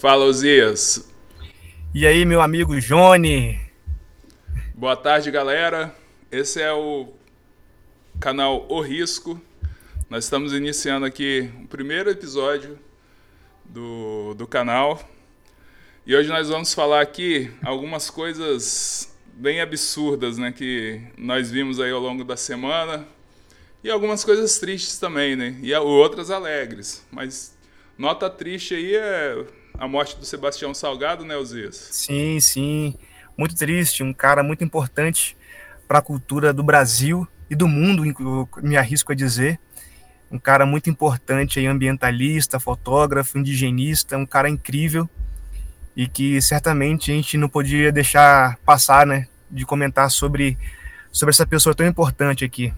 Fala, Osias. E aí, meu amigo Johnny? Boa tarde, galera. Esse é o canal O Risco. Nós estamos iniciando aqui o primeiro episódio do canal. E hoje nós vamos falar aqui algumas coisas bem absurdas, né, que nós vimos aí ao longo da semana. E algumas coisas tristes também, né? E outras alegres. Mas nota triste aí é a morte do Sebastião Salgado, né, Osias? Sim, sim. Muito triste, um cara muito importante para a cultura do Brasil e do mundo, me arrisco a dizer. Um cara muito importante aí, ambientalista, fotógrafo, indigenista, um cara incrível e que certamente a gente não podia deixar passar, né, de comentar sobre essa pessoa tão importante aqui.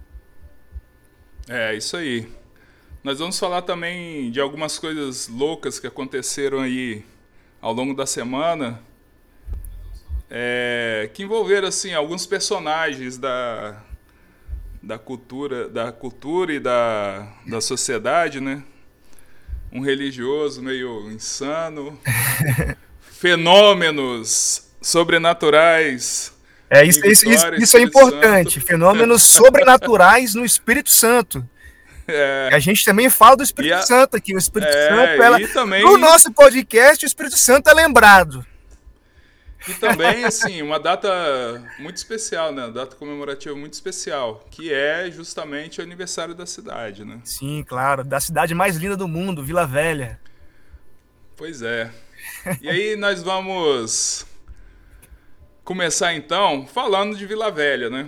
É, isso aí. Nós vamos falar também de algumas coisas loucas que aconteceram aí ao longo da semana, que envolveram assim alguns personagens da cultura e da sociedade, né? Um religioso meio insano, fenômenos sobrenaturais É, em isso, isso, isso Vitória, isso é Espírito Santo. importante. Fenômenos sobrenaturais no Espírito Santo. É, A gente também fala do e, Espírito Santo aqui. O Espírito Santo, e no também nosso podcast, o Espírito Santo é lembrado. E também, assim, uma data muito especial, né? Uma data comemorativa muito especial, que é justamente o aniversário da cidade, né? Sim, claro, da cidade mais linda do mundo, Vila Velha. Pois é. E aí nós vamos começar então falando de Vila Velha, né?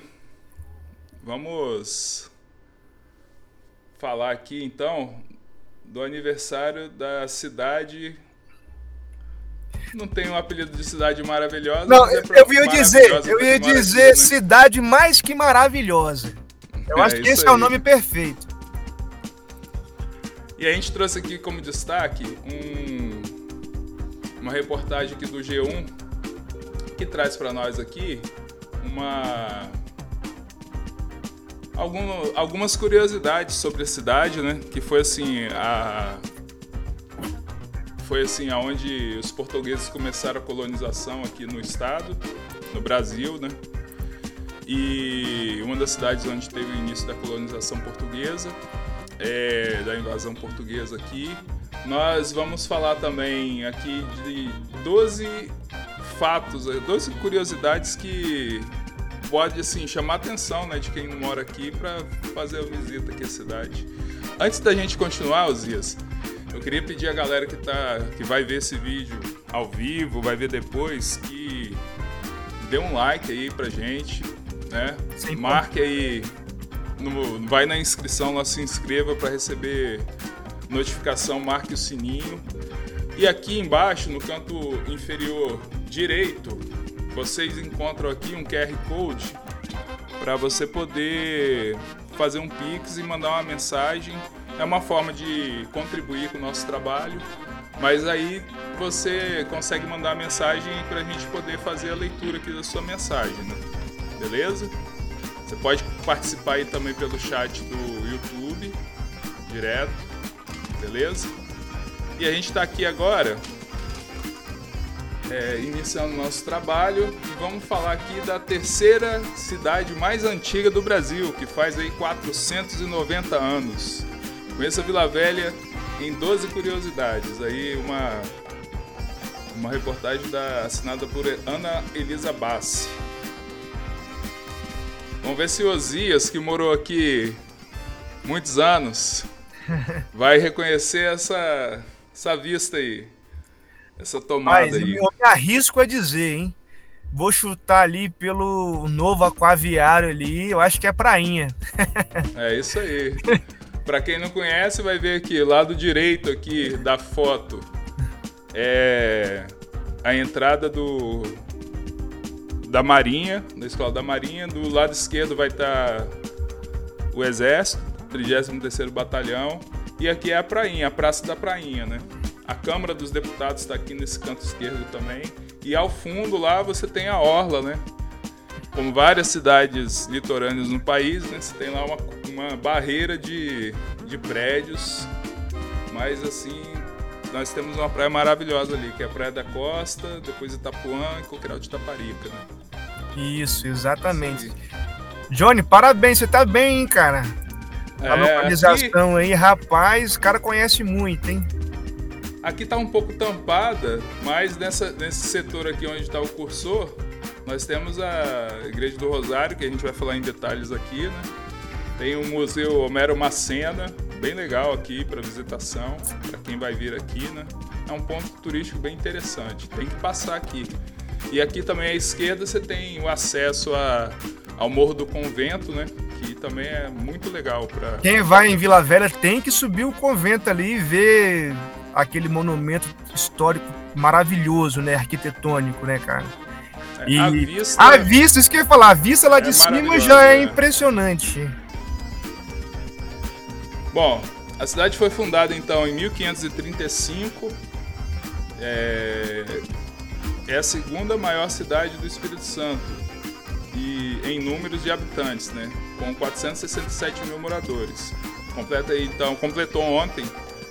Vamos falar aqui então do aniversário da cidade. Não tem um apelido de cidade maravilhosa, Não, mas é eu maravilhosa ia porque dizer maravilha, né? cidade mais que maravilhosa. Eu acho É que isso esse é o aí. nome perfeito. E a gente trouxe aqui como destaque uma reportagem aqui do G1 que traz para nós aqui algumas curiosidades sobre a cidade, né? Que foi assim aonde os portugueses começaram a colonização aqui no estado, no Brasil, né? E uma das cidades onde teve o início da colonização portuguesa, da invasão portuguesa aqui. Nós vamos falar também aqui de 12 fatos, 12 curiosidades que pode assim chamar a atenção, né, de quem não mora aqui para fazer a visita aqui à cidade. Antes da gente continuar, Osias, eu queria pedir a galera que vai ver esse vídeo ao vivo, vai ver depois, que dê um like aí pra gente, né? Sim, Marque aí, vai na inscrição lá, se inscreva para receber notificação, marque o sininho. E aqui embaixo, no canto inferior direito, vocês encontram aqui um QR Code para você poder fazer um Pix e mandar uma mensagem. É uma forma de contribuir com o nosso trabalho, mas aí você consegue mandar a mensagem para a gente poder fazer a leitura aqui da sua mensagem, né? Beleza? Você pode participar aí também pelo chat do YouTube, direto, beleza? E a gente está aqui agora, iniciando o nosso trabalho, e vamos falar aqui da terceira cidade mais antiga do Brasil, que faz aí 490 anos. Conheça Vila Velha em 12 curiosidades. Aí uma reportagem assinada por Ana Elisa Bassi. Vamos ver se o Osias, que morou aqui muitos anos, vai reconhecer essa vista aí, essa tomada Mas eu aí. me arrisco a dizer, hein? Vou chutar ali pelo novo aquaviário ali, eu acho que é Prainha. É isso aí. Para quem não conhece, vai ver aqui, lado direito aqui da foto, é a entrada da Marinha, da Escola da Marinha. Do lado esquerdo vai estar o Exército, 33º Batalhão. E aqui é a Prainha, a Praça da Prainha, né? A Câmara dos Deputados está aqui nesse canto esquerdo também. E ao fundo lá você tem a Orla, né? Como várias cidades litorâneas no país, né? Você tem lá uma barreira de prédios, mas assim, nós temos uma praia maravilhosa ali, que é a Praia da Costa, depois Itapuã e Coqueiral de Itaparica, né? Isso, exatamente. Johnny, parabéns, você tá bem, hein, cara? A localização aqui, aí, rapaz, o cara conhece muito, hein? Aqui tá um pouco tampada, mas nesse setor aqui onde está o cursor, nós temos a Igreja do Rosário, que a gente vai falar em detalhes aqui, né? Tem o Museu Homero Macena, bem legal aqui para visitação, para quem vai vir aqui, né? É um ponto turístico bem interessante, tem que passar aqui. E aqui também à esquerda você tem o acesso ao Morro do Convento, né? Que também é muito legal para... Quem vai em Vila Velha tem que subir o convento ali e ver aquele monumento histórico maravilhoso, né? Arquitetônico, né, cara? E a vista, isso que eu ia falar, a vista lá de cima já é impressionante. Bom, a cidade foi fundada então em 1535. É a segunda maior cidade do Espírito Santo e em números de habitantes, né? Com 467 mil moradores. Completou ontem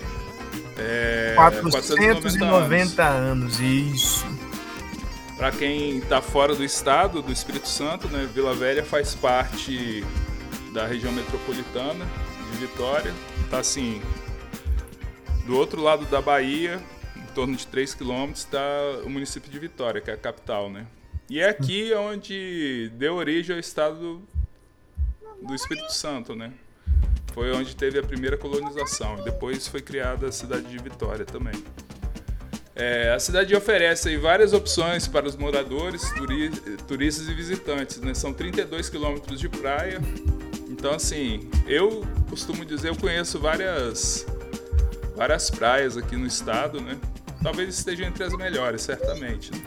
490 anos, isso. Para quem está fora do estado do Espírito Santo, né? Vila Velha faz parte da região metropolitana de Vitória. Tá assim, do outro lado da Bahia, em torno de 3 quilômetros, está o município de Vitória, que é a capital, né? E é aqui onde deu origem ao estado do Espírito Santo, né? Foi onde teve a primeira colonização. Depois foi criada a cidade de Vitória também. A cidade oferece aí várias opções para os moradores, turistas e visitantes, né? São 32 quilômetros de praia. Então, assim, eu costumo dizer, eu conheço várias praias aqui no estado, né? Talvez estejam entre as melhores, certamente, né?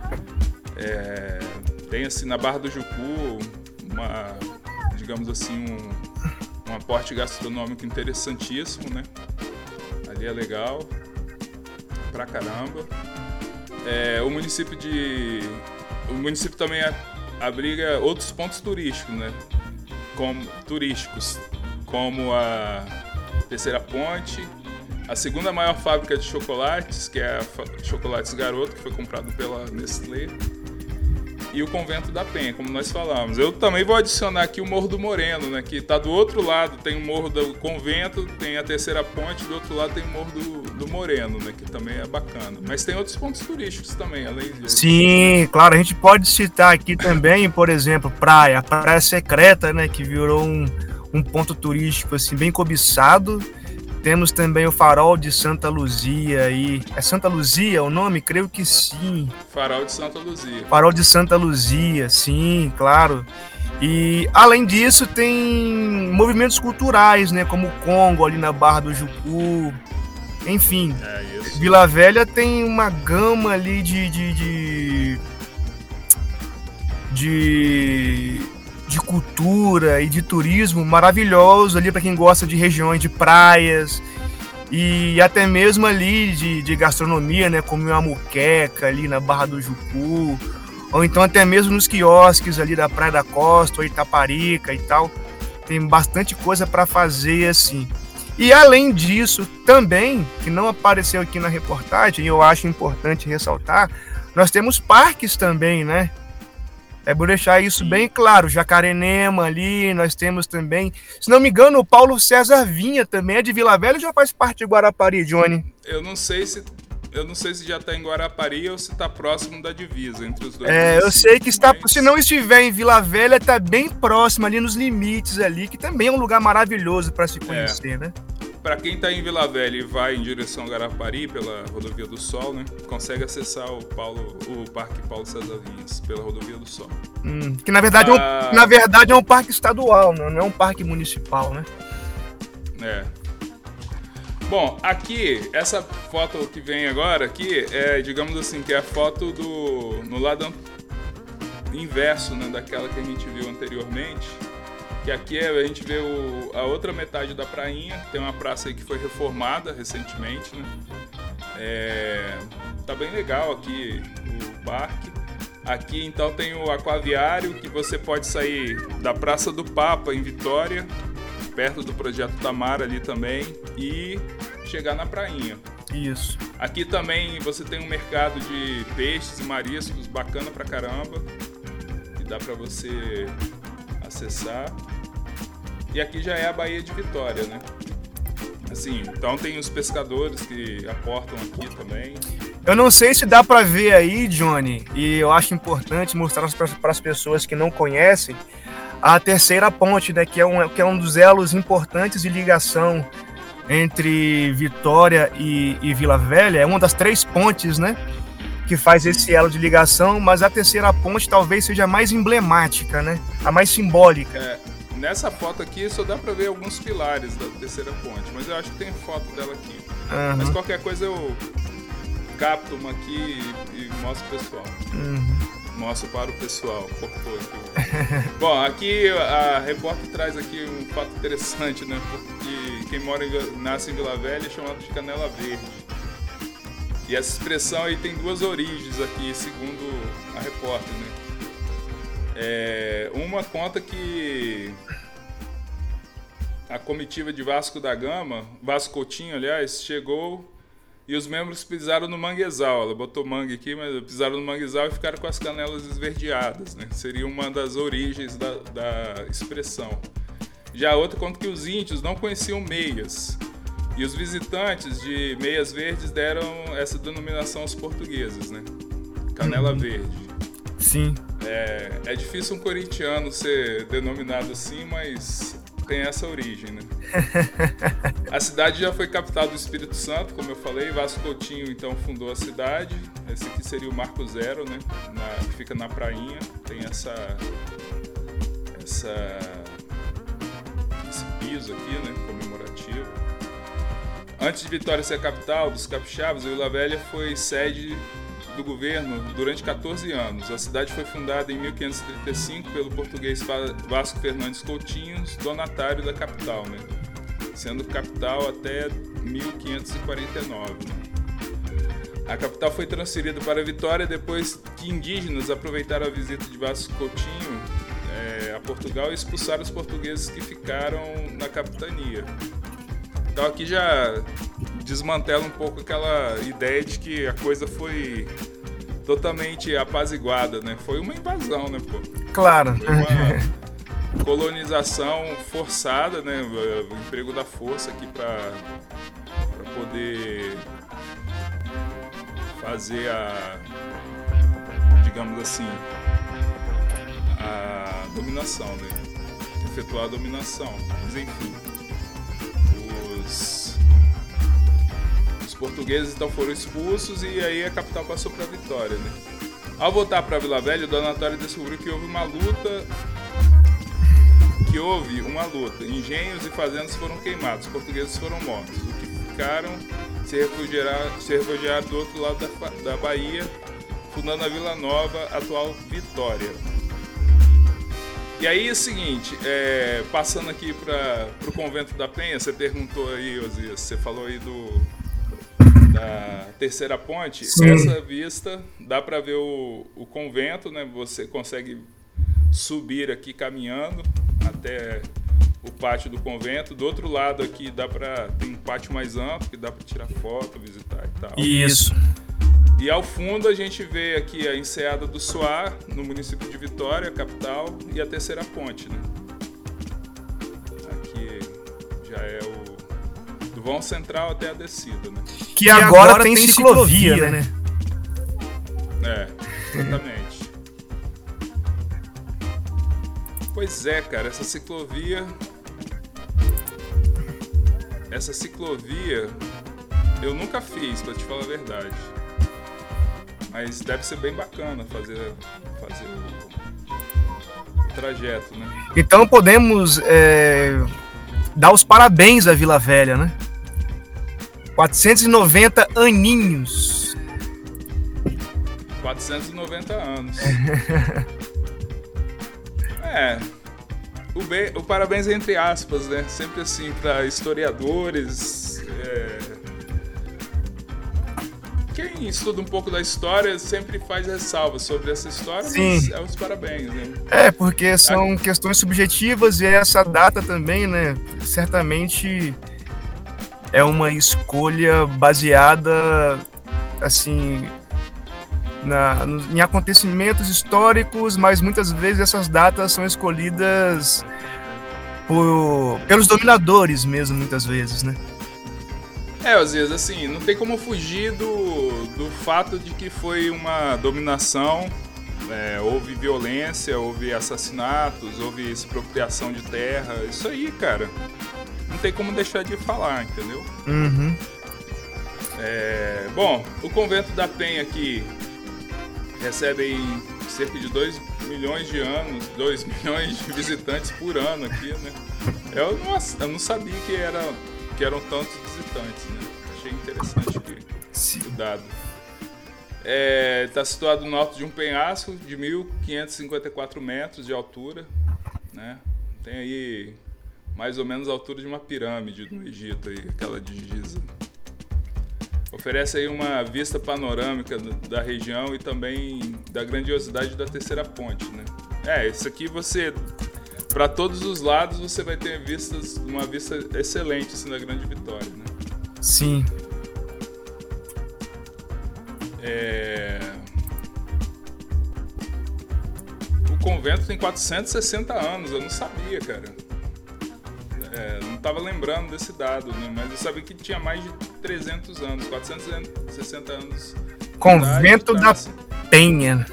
Tem, assim, na Barra do Jucu, digamos assim, um aporte gastronômico interessantíssimo, né? Ali é legal pra caramba. O município também abriga outros pontos turísticos, né? Como a Terceira Ponte, a segunda maior fábrica de chocolates, que é a Chocolates Garoto, que foi comprado pela Nestlé, e o Convento da Penha, como nós falamos. Eu também vou adicionar aqui o Morro do Moreno, né, que está do outro lado, tem o Morro do Convento, tem a Terceira Ponte, do outro lado tem o Morro do Moreno, né, que também é bacana. Mas tem outros pontos turísticos também, além disso. Sim, claro, a gente pode citar aqui também, por exemplo, a Praia Secreta, né, que virou um ponto turístico assim, bem cobiçado. Temos também o Farol de Santa Luzia aí. É Santa Luzia o nome? Creio que sim. Farol de Santa Luzia. Farol de Santa Luzia, sim, claro. E além disso tem movimentos culturais, né? Como o Congo ali na Barra do Jucu. Enfim, Vila Velha tem uma gama ali de cultura e de turismo maravilhoso ali para quem gosta de regiões de praias e até mesmo ali de gastronomia, né, como uma muqueca ali na Barra do Jucu, ou então até mesmo nos quiosques ali da Praia da Costa ou Itaparica e tal. Tem bastante coisa para fazer assim. E além disso também, que não apareceu aqui na reportagem, e eu acho importante ressaltar, nós temos parques também, né? É bom deixar isso bem claro. Jacarenema ali, nós temos também. Se não me engano, o Paulo César Vinha também é de Vila Velha ou já faz parte de Guarapari, Johnny? Eu não sei se já está em Guarapari ou se está próximo da divisa entre os dois. Eu sei que está. Se não estiver em Vila Velha, está bem próximo ali nos limites ali, que também é um lugar maravilhoso para se conhecer, né? Para quem está em Vila Velha e vai em direção a Guarapari pela Rodovia do Sol, né, consegue acessar o Parque Paulo César Vinhas pela Rodovia do Sol. Que na verdade é um parque estadual, não é um parque municipal, né? Bom, aqui, essa foto que vem agora aqui digamos assim, que é a foto no lado inverso, né, daquela que a gente viu anteriormente. Que aqui a gente vê a outra metade da prainha. Tem uma praça aí que foi reformada recentemente, né? Tá bem legal aqui o parque. Aqui então tem o aquaviário, que você pode sair da Praça do Papa em Vitória, perto do Projeto Tamar ali também, e chegar na prainha. Isso. Aqui também você tem um mercado de peixes e mariscos bacana pra caramba, que dá pra você acessar. E aqui já é a Baía de Vitória, né? Assim, então tem os pescadores que aportam aqui também. Eu não sei se dá para ver aí, Johnny, e eu acho importante mostrar para as pessoas que não conhecem a terceira ponte, né, que é um dos elos importantes de ligação entre Vitória e Vila Velha. É uma das 3 pontes, né, que faz esse elo de ligação, mas a terceira ponte talvez seja a mais emblemática, né, a mais simbólica. Nessa foto aqui só dá pra ver alguns pilares da terceira ponte, mas eu acho que tem foto dela aqui. Uhum. Mas qualquer coisa eu capto uma aqui e mostro pro pessoal. Mostro para o pessoal. Cortou aqui. Bom, aqui a repórter traz aqui um fato interessante, né? Porque quem nasce em Vila Velha é chamado de Canela Verde. E essa expressão aí tem 2 origens aqui, segundo a repórter, né? Uma conta que a comitiva de Vasco Coutinho, aliás, chegou e os membros pisaram no manguezal. Ela botou mangue aqui, mas pisaram no manguezal e ficaram com as canelas esverdeadas, né? Seria uma das origens da expressão. Já a outra conta que os índios não conheciam meias e os visitantes de meias verdes deram essa denominação aos portugueses, né? Canela verde. Sim. É difícil um corintiano ser denominado assim, mas tem essa origem, né? A cidade já foi capital do Espírito Santo, como eu falei. Vasco Coutinho, então, fundou a cidade. Esse aqui seria o Marco Zero, né? Que fica na prainha. Tem esse piso aqui, né? Comemorativo. Antes de Vitória ser a capital dos capixabas, Vila Velha foi sede do governo durante 14 anos. A cidade foi fundada em 1535 pelo português Vasco Fernandes Coutinho, donatário da capital, né? Sendo capital até 1549. A capital foi transferida para Vitória depois que indígenas aproveitaram a visita de Vasco Coutinho a Portugal e expulsaram os portugueses que ficaram na capitania. Então aqui já desmantela um pouco aquela ideia de que a coisa foi totalmente apaziguada, né? Foi uma invasão, né, pô? Claro. Foi uma colonização forçada, né? O emprego da força aqui para poder fazer digamos assim, a dominação, né? Efetuar a dominação. Mas enfim. Os portugueses então foram expulsos e aí a capital passou para Vitória, né? Ao voltar para Vila Velha, o donatário descobriu que houve uma luta. Engenhos e fazendas foram queimados, os portugueses foram mortos. Os que ficaram se refugiaram do outro lado da Bahia, fundando a Vila Nova, atual Vitória. E aí é o seguinte, passando aqui para o Convento da Penha, você perguntou aí, Osias, você falou aí da terceira ponte. Sim. Essa vista dá para ver o convento, né? Você consegue subir aqui caminhando até o pátio do convento. Do outro lado aqui tem um pátio mais amplo que dá para tirar foto, visitar e tal. Isso. E ao fundo a gente vê aqui a Enseada do Suá, no município de Vitória, capital, e a terceira ponte, né? Aqui já é do vão central até a descida, né? Que agora tem ciclovia, né? Exatamente. Pois é, cara, essa ciclovia eu nunca fiz, pra te falar a verdade. Mas deve ser bem bacana fazer o trajeto, né? Então podemos dar os parabéns à Vila Velha, né? 490 aninhos. 490 anos. O parabéns entre aspas, né? Sempre assim, para historiadores. Quem estuda um pouco da história sempre faz ressalvas sobre essa história, Sim. Mas os parabéns, né? Porque são questões subjetivas e essa data também, né? Certamente é uma escolha baseada, assim, em acontecimentos históricos, mas muitas vezes essas datas são escolhidas pelos dominadores mesmo, muitas vezes, né? Às vezes, assim, não tem como fugir do fato de que foi uma dominação, houve violência, houve assassinatos, houve expropriação de terra, isso aí, cara, não tem como deixar de falar, entendeu? Uhum. Bom, o Convento da Penha aqui recebe cerca de 2 milhões de de visitantes por ano aqui, né? Eu não sabia que eram tantos visitantes, né? Achei interessante o dado. Está situado no alto de um penhasco de 1.554 metros de altura, né? Tem aí mais ou menos a altura de uma pirâmide no Egito, aí, aquela de Giza. Oferece aí uma vista panorâmica da região e também da grandiosidade da Terceira Ponte, né? Isso aqui para todos os lados você vai ter uma vista excelente assim, da Grande Vitória, né? Sim. O convento tem 460 anos, eu não sabia, cara. Não estava lembrando desse dado, né? Mas eu sabia que tinha mais de 300 anos, 460 anos. Convento da Penha.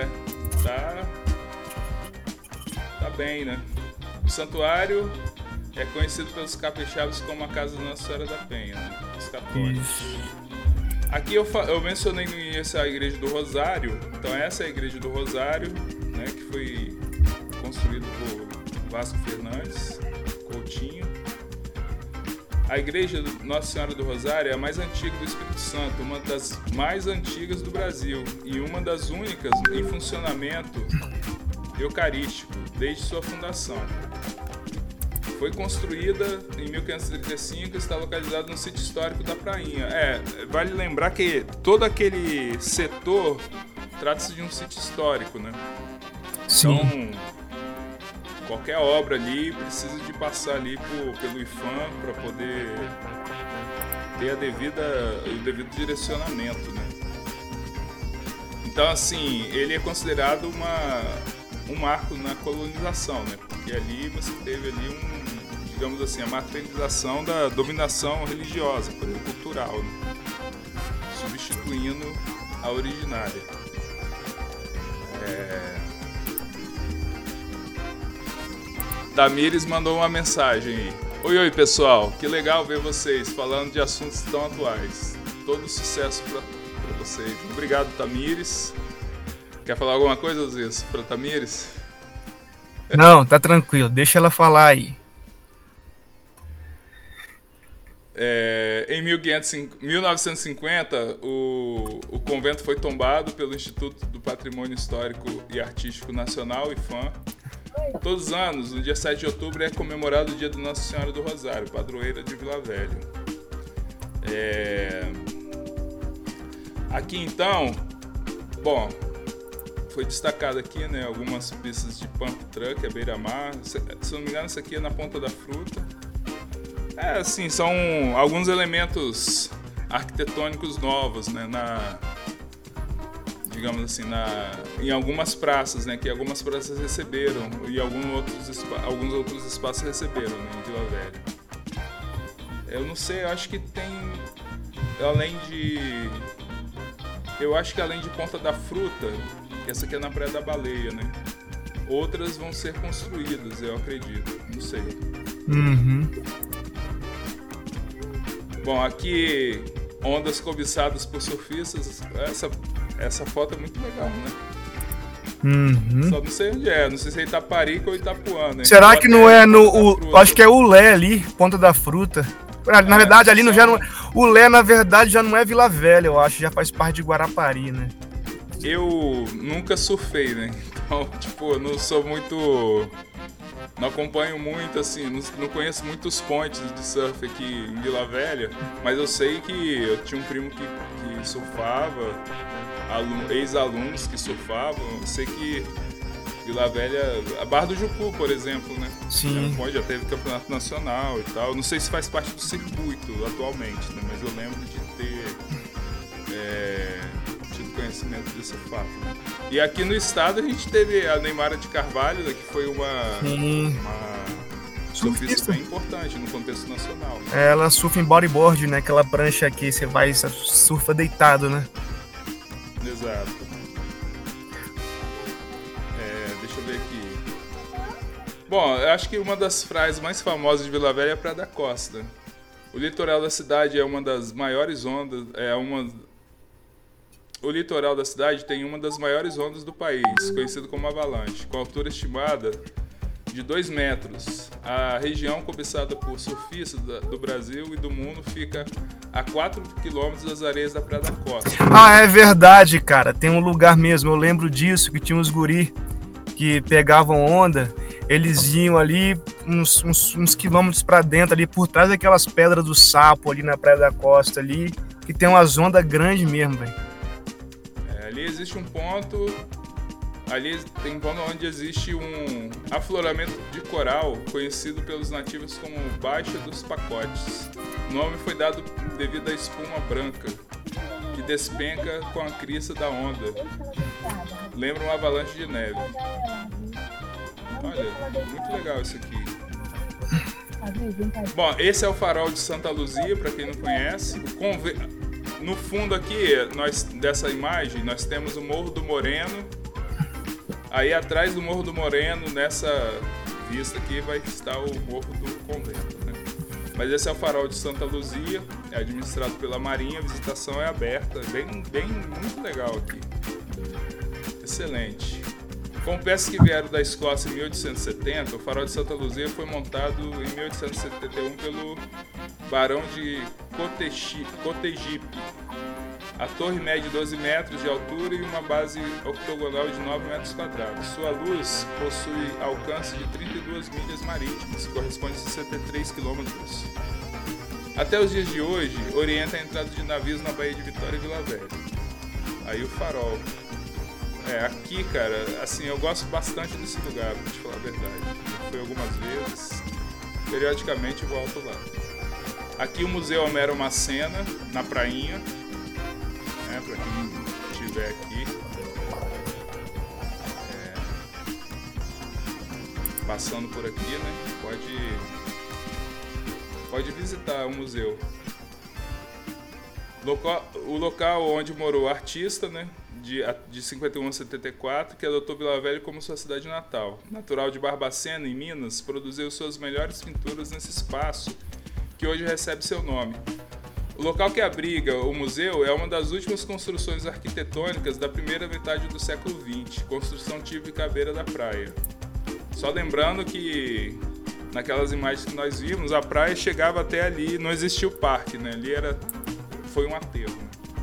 Tá bem, né? O santuário é conhecido pelos capixabas como a Casa Nossa Senhora da Penha, né? Os católicos. Aqui eu mencionei no início a Igreja do Rosário. Então essa é a Igreja do Rosário, né? Que foi construída por Vasco Fernandes Coutinho. A Igreja Nossa Senhora do Rosário é a mais antiga do Espírito Santo, uma das mais antigas do Brasil e uma das únicas em funcionamento eucarístico desde sua fundação. Foi construída em 1535 e está localizada no sítio histórico da Prainha. Vale lembrar que todo aquele setor trata-se de um sítio histórico, né? Sim. Então, qualquer obra ali precisa de passar ali pelo IPHAN para poder ter o devido direcionamento, né? Então, assim, ele é considerado um marco na colonização, né? Porque ali você teve ali digamos assim, a materialização da dominação religiosa, cultural, né? Substituindo a originária. Tamires mandou uma mensagem aí. Oi, pessoal, que legal ver vocês falando de assuntos tão atuais. Todo sucesso para vocês. Obrigado, Tamires. Quer falar alguma coisa, Zé, para Tamires? Não, tá tranquilo, deixa ela falar aí. Em 1950, o convento foi tombado pelo Instituto do Patrimônio Histórico e Artístico Nacional, IPHAN. Todos os anos, no dia 7 de outubro, é comemorado o dia de Nossa Senhora do Rosário, padroeira de Vila Velha. Aqui, então, bom, foi destacado aqui, né, algumas pistas de pump truck, a beira-mar. Se não me engano, isso aqui é na Ponta da Fruta. Assim, são alguns elementos arquitetônicos novos, né, digamos assim, em algumas praças, né, que algumas praças receberam e alguns outros espaços receberam, né, em Vila Velha. Eu não sei, eu acho que tem, eu acho que além de Ponta da Fruta, que essa aqui é na Praia da Baleia, né, outras vão ser construídas, eu acredito, não sei. Uhum. Bom, aqui, ondas cobiçadas por surfistas, essa foto é muito legal, né? Uhum. Só não sei onde é, não sei se é Itaparica ou Itapuã, né? Será que não é acho que é o Lé ali, Ponta da Fruta. Na verdade, ali já não é. O Lé, na verdade, já não é Vila Velha, eu acho, já faz parte de Guarapari, né? Eu nunca surfei, né? Então, tipo, eu não sou muito... Não acompanho muito, assim, não conheço muitos pontes de surf aqui em Vila Velha, mas eu sei que eu tinha um primo que surfava, ex-alunos que surfavam, eu sei que Vila Velha, a Barra do Jucu, por exemplo, né? Sim. Já teve campeonato nacional e tal. Não sei se faz parte do circuito atualmente, né? Mas eu lembro de ter tido conhecimento desse fato. Né? E aqui no estado a gente teve a Neymara de Carvalho, né, que foi uma surfista bem importante no contexto nacional. Né? Ela surfa em bodyboard, né? Aquela prancha que você vai surfa deitado, né? Exato. Deixa eu ver aqui. Bom, eu acho que uma das praias mais famosas de Vila Velha é a Praia da Costa. O litoral da cidade é uma das maiores ondas. O litoral da cidade tem uma das maiores ondas do país, conhecido como avalanche, com altura estimada de 2 metros. A região cobiçada por surfistas do Brasil e do mundo fica a 4 quilômetros das areias da Praia da Costa. Ah, é verdade, cara. Tem um lugar mesmo. Eu lembro disso, que tinha uns guri que pegavam onda. Eles iam ali uns quilômetros para dentro, ali por trás daquelas pedras do Sapo, ali na Praia da Costa, ali, que tem umas ondas grandes mesmo, velho. Ali existe um ponto. Ali tem um ponto onde existe um afloramento de coral, conhecido pelos nativos como Baixa dos Pacotes. O nome foi dado devido à espuma branca, que despenca com a crista da onda. Lembra uma avalanche de neve. Olha, muito legal isso aqui. Bom, esse é o farol de Santa Luzia, para quem não conhece. No fundo aqui, dessa imagem, nós temos o Morro do Moreno. Aí atrás do Morro do Moreno, nessa vista aqui, vai estar o Morro do Convento, né? Mas esse é o farol de Santa Luzia, é administrado pela Marinha, a visitação é aberta, muito legal aqui. Excelente. Com peças que vieram da Escócia em 1870, o farol de Santa Luzia foi montado em 1871 pelo Barão de Cotegipe. A torre mede 12 metros de altura e uma base octogonal de 9 metros quadrados. Sua luz possui alcance de 32 milhas marítimas, que corresponde a 63 quilômetros. Até os dias de hoje, orienta a entrada de navios na Baía de Vitória e Vila Velha. Aí o farol. Aqui, cara, assim, eu gosto bastante desse lugar, pra te falar a verdade. Fui algumas vezes, periodicamente volto lá. Aqui o Museu Homero Macena, na prainha. Para quem estiver aqui, passando por aqui, né, pode visitar o museu. O local onde morou o artista, né, de 51 a 74, que adotou Vila Velha como sua cidade natal. Natural de Barbacena, em Minas, produziu suas melhores pinturas nesse espaço, que hoje recebe seu nome. O local que abriga o museu é uma das últimas construções arquitetônicas da primeira metade do século XX, construção típica à beira da praia. Só lembrando que, naquelas imagens que nós vimos, a praia chegava até ali, não existia o parque, né? Ali foi um aterro.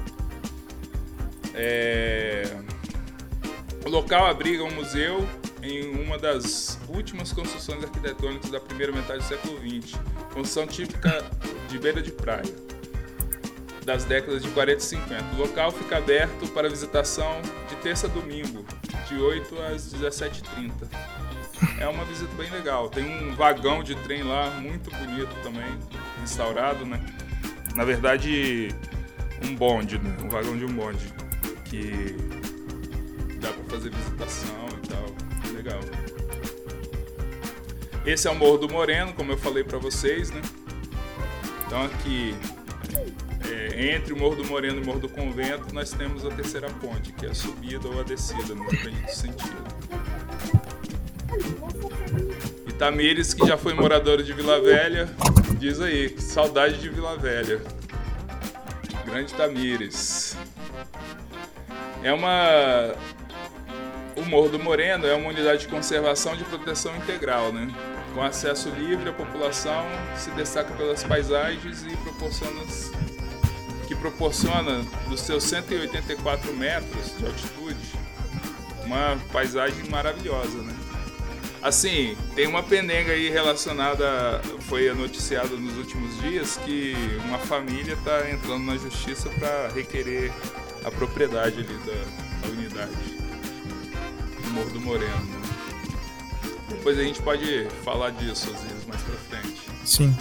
O local abriga um museu em uma das últimas construções arquitetônicas da primeira metade do século XX, construção típica de beira de praia, das décadas de 40 e 50. O local fica aberto para visitação de terça a domingo, de 8 às 17h30. É uma visita bem legal. Tem um vagão de trem lá, muito bonito também, restaurado, né? Na verdade, um bonde, né? Um vagão de um bonde, que dá para fazer visitação e tal. Legal. Esse é o Morro do Moreno, como eu falei para vocês, né? Então aqui, entre o Morro do Moreno e o Morro do Convento, nós temos a terceira ponte, que é a subida ou a descida, não depende do sentido. Itamires, que já foi moradora de Vila Velha, diz aí, que saudade de Vila Velha. Grande Itamires. O Morro do Moreno é uma unidade de conservação de proteção integral, né? Com acesso livre, a população se destaca pelas paisagens e proporciona dos seus 184 metros de altitude uma paisagem maravilhosa, né? Assim, tem uma pendenga aí relacionada, foi noticiada nos últimos dias, que uma família está entrando na justiça para requerer a propriedade ali da unidade do Morro do Moreno, né? Depois a gente pode falar disso às vezes mais pra frente. Sim.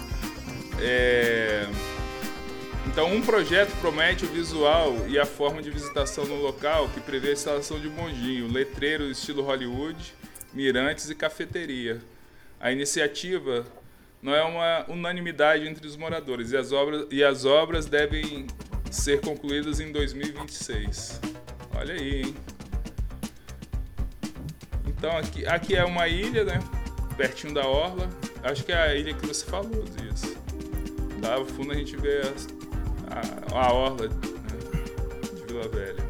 Então, um projeto promete o visual e a forma de visitação no local, que prevê a instalação de bondinho, letreiro estilo Hollywood, mirantes e cafeteria. A iniciativa não é uma unanimidade entre os moradores e as obras devem ser concluídas em 2026. Olha aí, hein? Então, aqui é uma ilha, né? Pertinho da orla. Acho que é a ilha que você falou disso. Lá no fundo a gente vê a orla, né, de Vila Velha.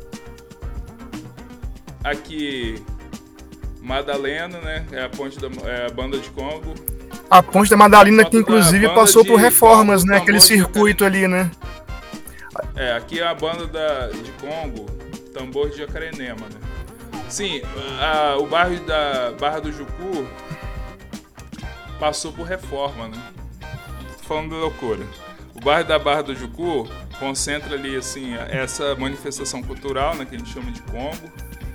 Aqui, Madalena, né? É a ponte é a banda de Congo. A ponte da Madalena que inclusive passou por reformas, né? Aquele circuito ali, né? Aqui é a banda de Congo, Tambor de Jacarenema, né? Sim, o bairro da Barra do Jucu passou por reforma, né? Tô falando de loucura. O bairro da Barra do Jucu concentra ali, assim, essa manifestação cultural, né, que a gente chama de Congo.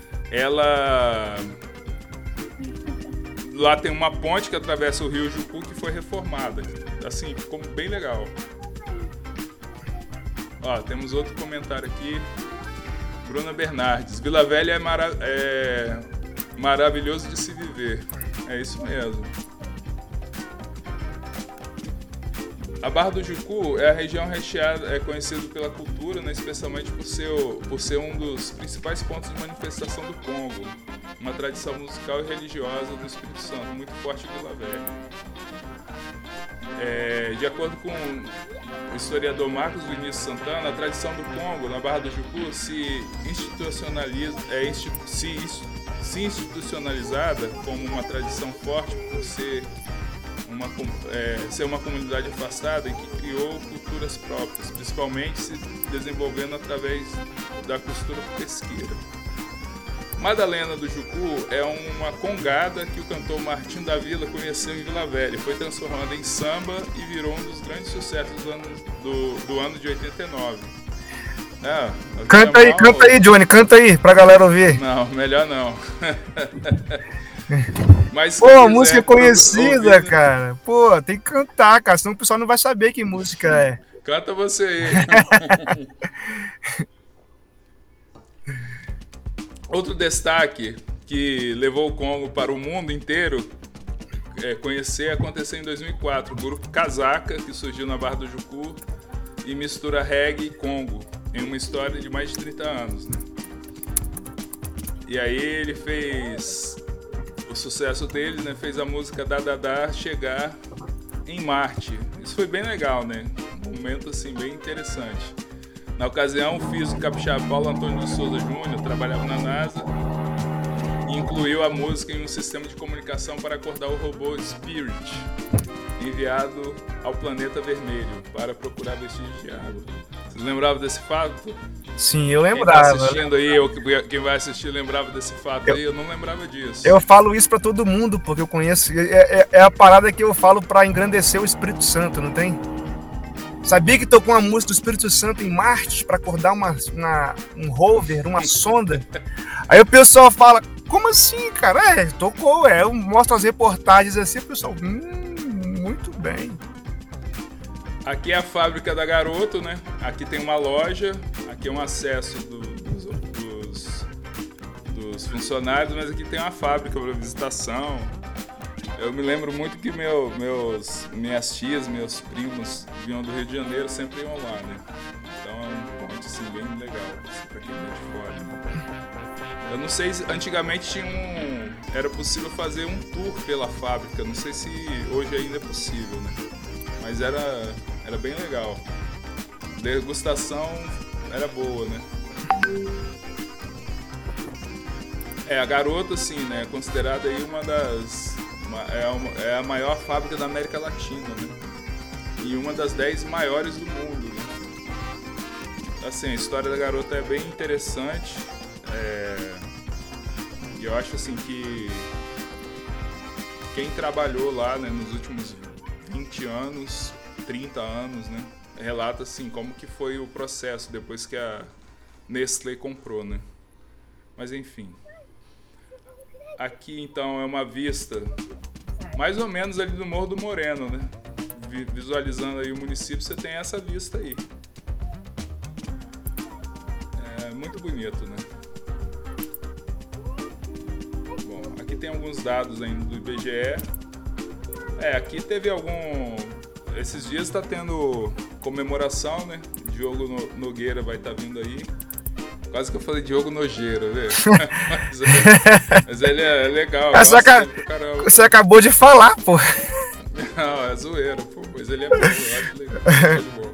Lá tem uma ponte que atravessa o rio Jucu que foi reformada. Assim, ficou bem legal. Ó, temos outro comentário aqui. Bruna Bernardes. Vila Velha é maravilhoso de se viver. É isso mesmo. A Barra do Jucu é a região recheada, conhecida pela cultura, né, especialmente por ser um dos principais pontos de manifestação do Congo, uma tradição musical e religiosa do Espírito Santo, muito forte em Vila Velha. De acordo com o historiador Marcos Vinícius Santana, a tradição do Congo na Barra do Jucu se institucionalizada como uma tradição forte por ser uma comunidade afastada e que criou culturas próprias, principalmente se desenvolvendo através da costura pesqueira. Madalena do Jucu é uma congada que o cantor Martim da Vila conheceu em Vila Velha, foi transformada em samba e virou um dos grandes sucessos do ano de 89. Canta aí, Johnny, canta aí pra galera ouvir. Não, melhor não. Mas, pô, música conhecida, ouvir, cara. Pô, tem que cantar, cara, senão o pessoal não vai saber que música é. Canta você aí. Outro destaque que levou o Congo para o mundo inteiro aconteceu em 2004. O grupo Casaca, que surgiu na Barra do Jucu e mistura reggae e Congo em uma história de mais de 30 anos, né? E aí ele fez o sucesso dele, né? Fez a música Dadadá chegar em Marte. Isso foi bem legal, né? Um momento assim bem interessante. Na ocasião, o físico capixaba Paulo Antônio de Souza Júnior trabalhava na NASA e incluiu a música em um sistema de comunicação para acordar o robô Spirit, enviado ao planeta vermelho para procurar vestígios de água. Vocês lembravam desse fato? Sim, eu lembrava. Quem tá assistindo aí, ou quem vai assistir lembrava desse fato aí? Eu não lembrava disso. Eu falo isso pra todo mundo, porque eu conheço. É a parada que eu falo pra engrandecer o Espírito Santo, não tem? Sabia que tocou uma música do Espírito Santo em Marte pra acordar um rover, uma sonda? Aí o pessoal fala, como assim, cara? Tocou, eu mostro as reportagens assim, o pessoal, muito bem. Aqui é a fábrica da Garoto, né? Aqui tem uma loja, aqui é um acesso dos funcionários, mas aqui tem uma fábrica para visitação. Eu me lembro muito que minhas tias, meus primos vinham do Rio de Janeiro, sempre iam lá, né? Então é um ponto assim, bem legal, assim, para quem vem de fora. Eu não sei se antigamente era possível fazer um tour pela fábrica, não sei se hoje ainda é possível, né? Mas era bem legal. A degustação era boa, né? A Garoto, assim, né? É considerada aí é a maior fábrica da América Latina, né? E uma das 10 maiores do mundo, né? Assim, a história da Garoto é bem interessante. E eu acho, assim, que quem trabalhou lá, né, nos últimos 20 anos, 30 anos, né? Relata assim como que foi o processo depois que a Nestlé comprou, né? Mas enfim. aqui então é uma vista mais ou menos ali do Morro do Moreno, né? Visualizando aí o município, você tem essa vista aí. É muito bonito, né? Bom, aqui tem alguns dados ainda do IBGE. Aqui teve esses dias está tendo comemoração, né? Diogo Nogueira vai estar vindo aí. Quase que eu falei Diogo Nogueira, velho. mas ele é legal. Você acabou de falar, pô. Não, é zoeira, pô. Mas ele é bom, eu acho legal. Muito bom.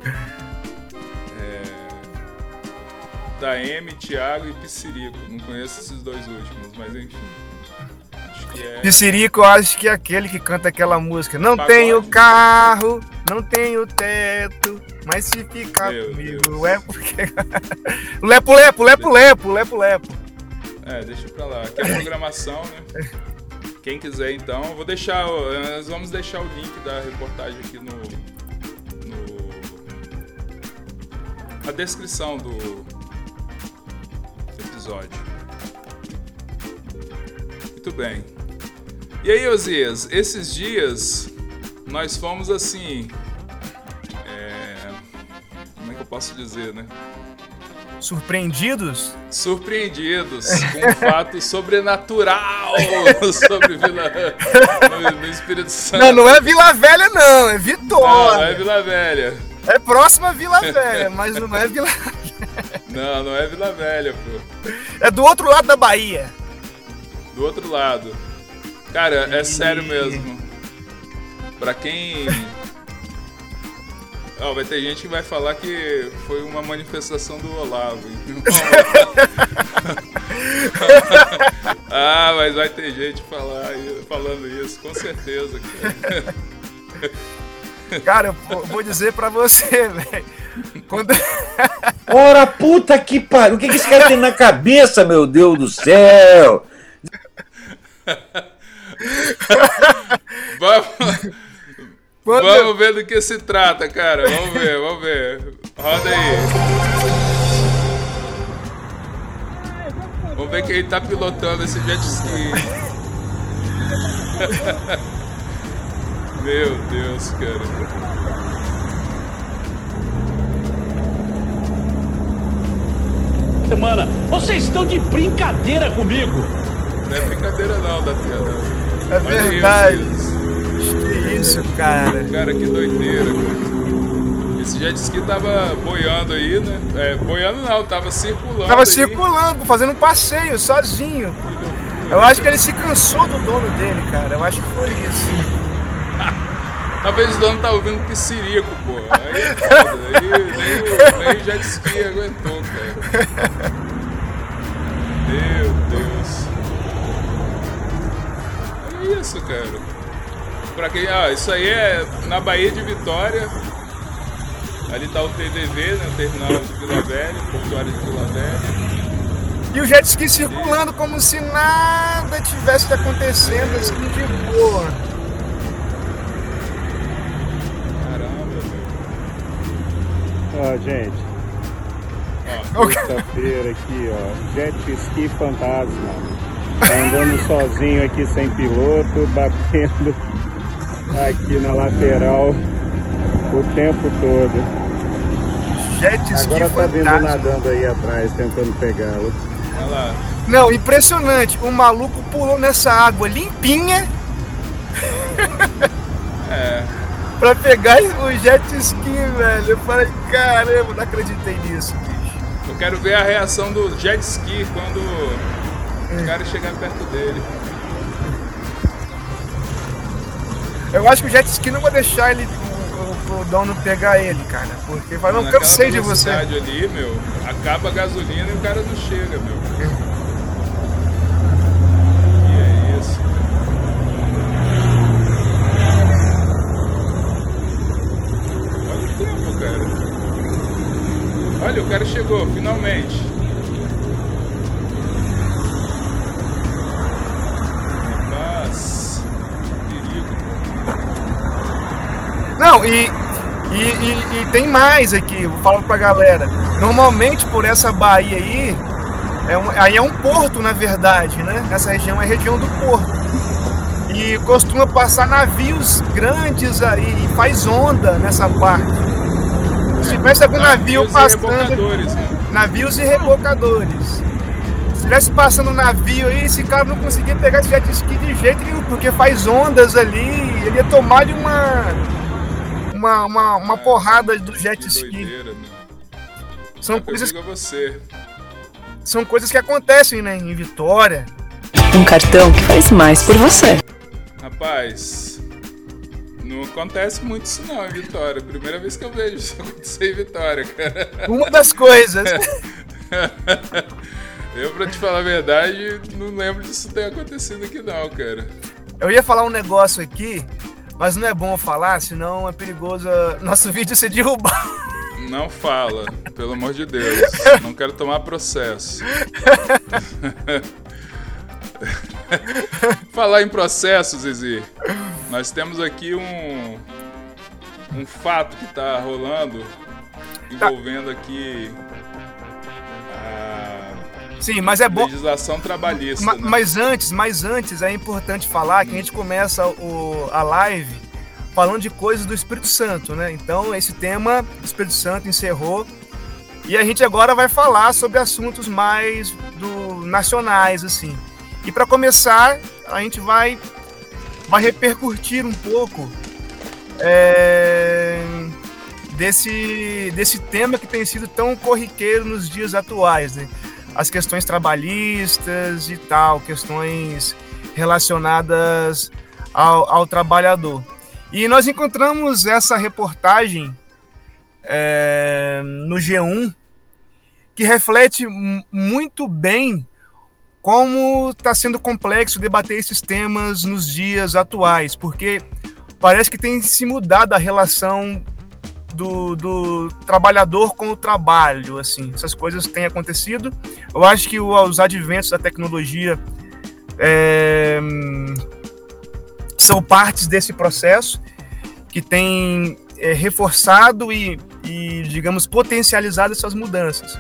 Taeme, Thiago e Pissirico. Não conheço esses dois últimos, mas enfim. Pissirico, eu acho que é aquele que canta aquela música. Não tenho carro, não tenho teto, mas se ficar comigo é porque... Lepo. Deixa pra lá. Aqui é a programação, né? Quem quiser, então, nós vamos deixar o link da reportagem aqui na descrição do episódio. Muito bem. E aí, Osias, esses dias nós fomos assim, como é que eu posso dizer, né? Surpreendidos com um fato sobrenatural sobre no Espírito Santo. Não é Vila Velha, não, é Vitória. Não é Vila Velha. É próxima a Vila Velha, mas não é Vila Velha. Não é Vila Velha, pô. É do outro lado da Bahia. Do outro lado. Cara, é sério mesmo. Pra quem... vai ter gente que vai falar que foi uma manifestação do Olavo. Mas vai ter gente falando isso, com certeza. Cara, eu vou dizer pra você, velho. Ora, puta que pariu. O que esse cara tem na cabeça, meu Deus do céu? Vamos ver do que se trata, cara. Vamos ver. Roda aí. Vamos ver quem tá pilotando esse jet ski. Meu Deus, cara. Semana, vocês estão de brincadeira comigo? Não é brincadeira não, Datena. É verdade. Que isso, cara. Cara, que doideira, cara. Esse jet ski tava boiando aí, né? Boiando não, tava circulando. Tava circulando, fazendo um passeio, sozinho. Eu acho que ele se cansou do dono dele, cara. Eu acho que foi isso. Talvez o dono tá ouvindo Pissirico, pô. Aí é foda. Aí o jet ski aguentou, cara. Meu Deus. É isso, cara. Pra quem, isso aí é na Baía de Vitória. Ali tá o TDV, né? O terminal de Vila Velha, portuário de Vila Velha. E o jet ski circulando como se nada tivesse acontecendo, assim, de boa. Caramba, velho. Gente. Sexta-feira aqui, jet ski fantasma. Andando sozinho aqui sem piloto, batendo aqui na lateral o tempo todo. Jet ski agora tá fantasma. vindo nadando aí atrás, tentando pegá-lo. Olha lá. Não, impressionante. O maluco pulou nessa água limpinha pra pegar o jet ski, velho. Eu falei, caramba, não acreditei nisso, bicho. Eu quero ver a reação do jet ski quando os caras chegarem perto dele. Eu acho que o jet ski não vai deixar ele, o dono pegar ele, cara. Porque vai, não, cansei de você. Ali, meu, acaba a gasolina e o cara não chega, meu. E é isso. Olha o tempo, cara. Olha, o cara chegou, finalmente. Mas... perigo. Não, e tem mais aqui, eu falo pra galera. Normalmente por essa baía aí, Aí é um porto, na verdade, né? Essa região é a região do porto. E costuma passar navios grandes aí, e faz onda nessa parte. Se tivesse algum navio passando... Navios e rebocadores. Se tivesse passando um navio aí, esse cara não conseguia pegar esse jet ski de jeito nenhum, porque faz ondas ali, ele ia tomar de uma porrada do jet ski. Doideira, né? São coisas que acontecem, né, em Vitória. Um cartão que faz mais por você. Rapaz, não acontece muito isso não em Vitória. Primeira vez que eu vejo isso acontecer em Vitória, cara. Uma das coisas. Eu, pra te falar a verdade, não lembro disso ter acontecido aqui não, cara. Eu ia falar um negócio aqui, mas não é bom falar, senão é perigoso nosso vídeo ser derrubado. Não fala, pelo amor de Deus. Não quero tomar processo. Falar em processo, Zizi, nós temos aqui um fato que está rolando envolvendo aqui a Sim, mas é bom. Legislação trabalhista. Né? Mas antes é importante falar que a gente começa a live falando de coisas do Espírito Santo, né? Então esse tema do Espírito Santo encerrou e a gente agora vai falar sobre assuntos mais nacionais, assim. E para começar, a gente vai repercutir um pouco desse tema que tem sido tão corriqueiro nos dias atuais, né? As questões trabalhistas e tal, questões relacionadas ao trabalhador. E nós encontramos essa reportagem no G1 que reflete muito bem como está sendo complexo debater esses temas nos dias atuais, porque parece que tem se mudado a relação do trabalhador com o trabalho, assim. Essas coisas têm acontecido. Eu acho que os adventos da tecnologia são partes desse processo que tem reforçado e, digamos, potencializado essas mudanças.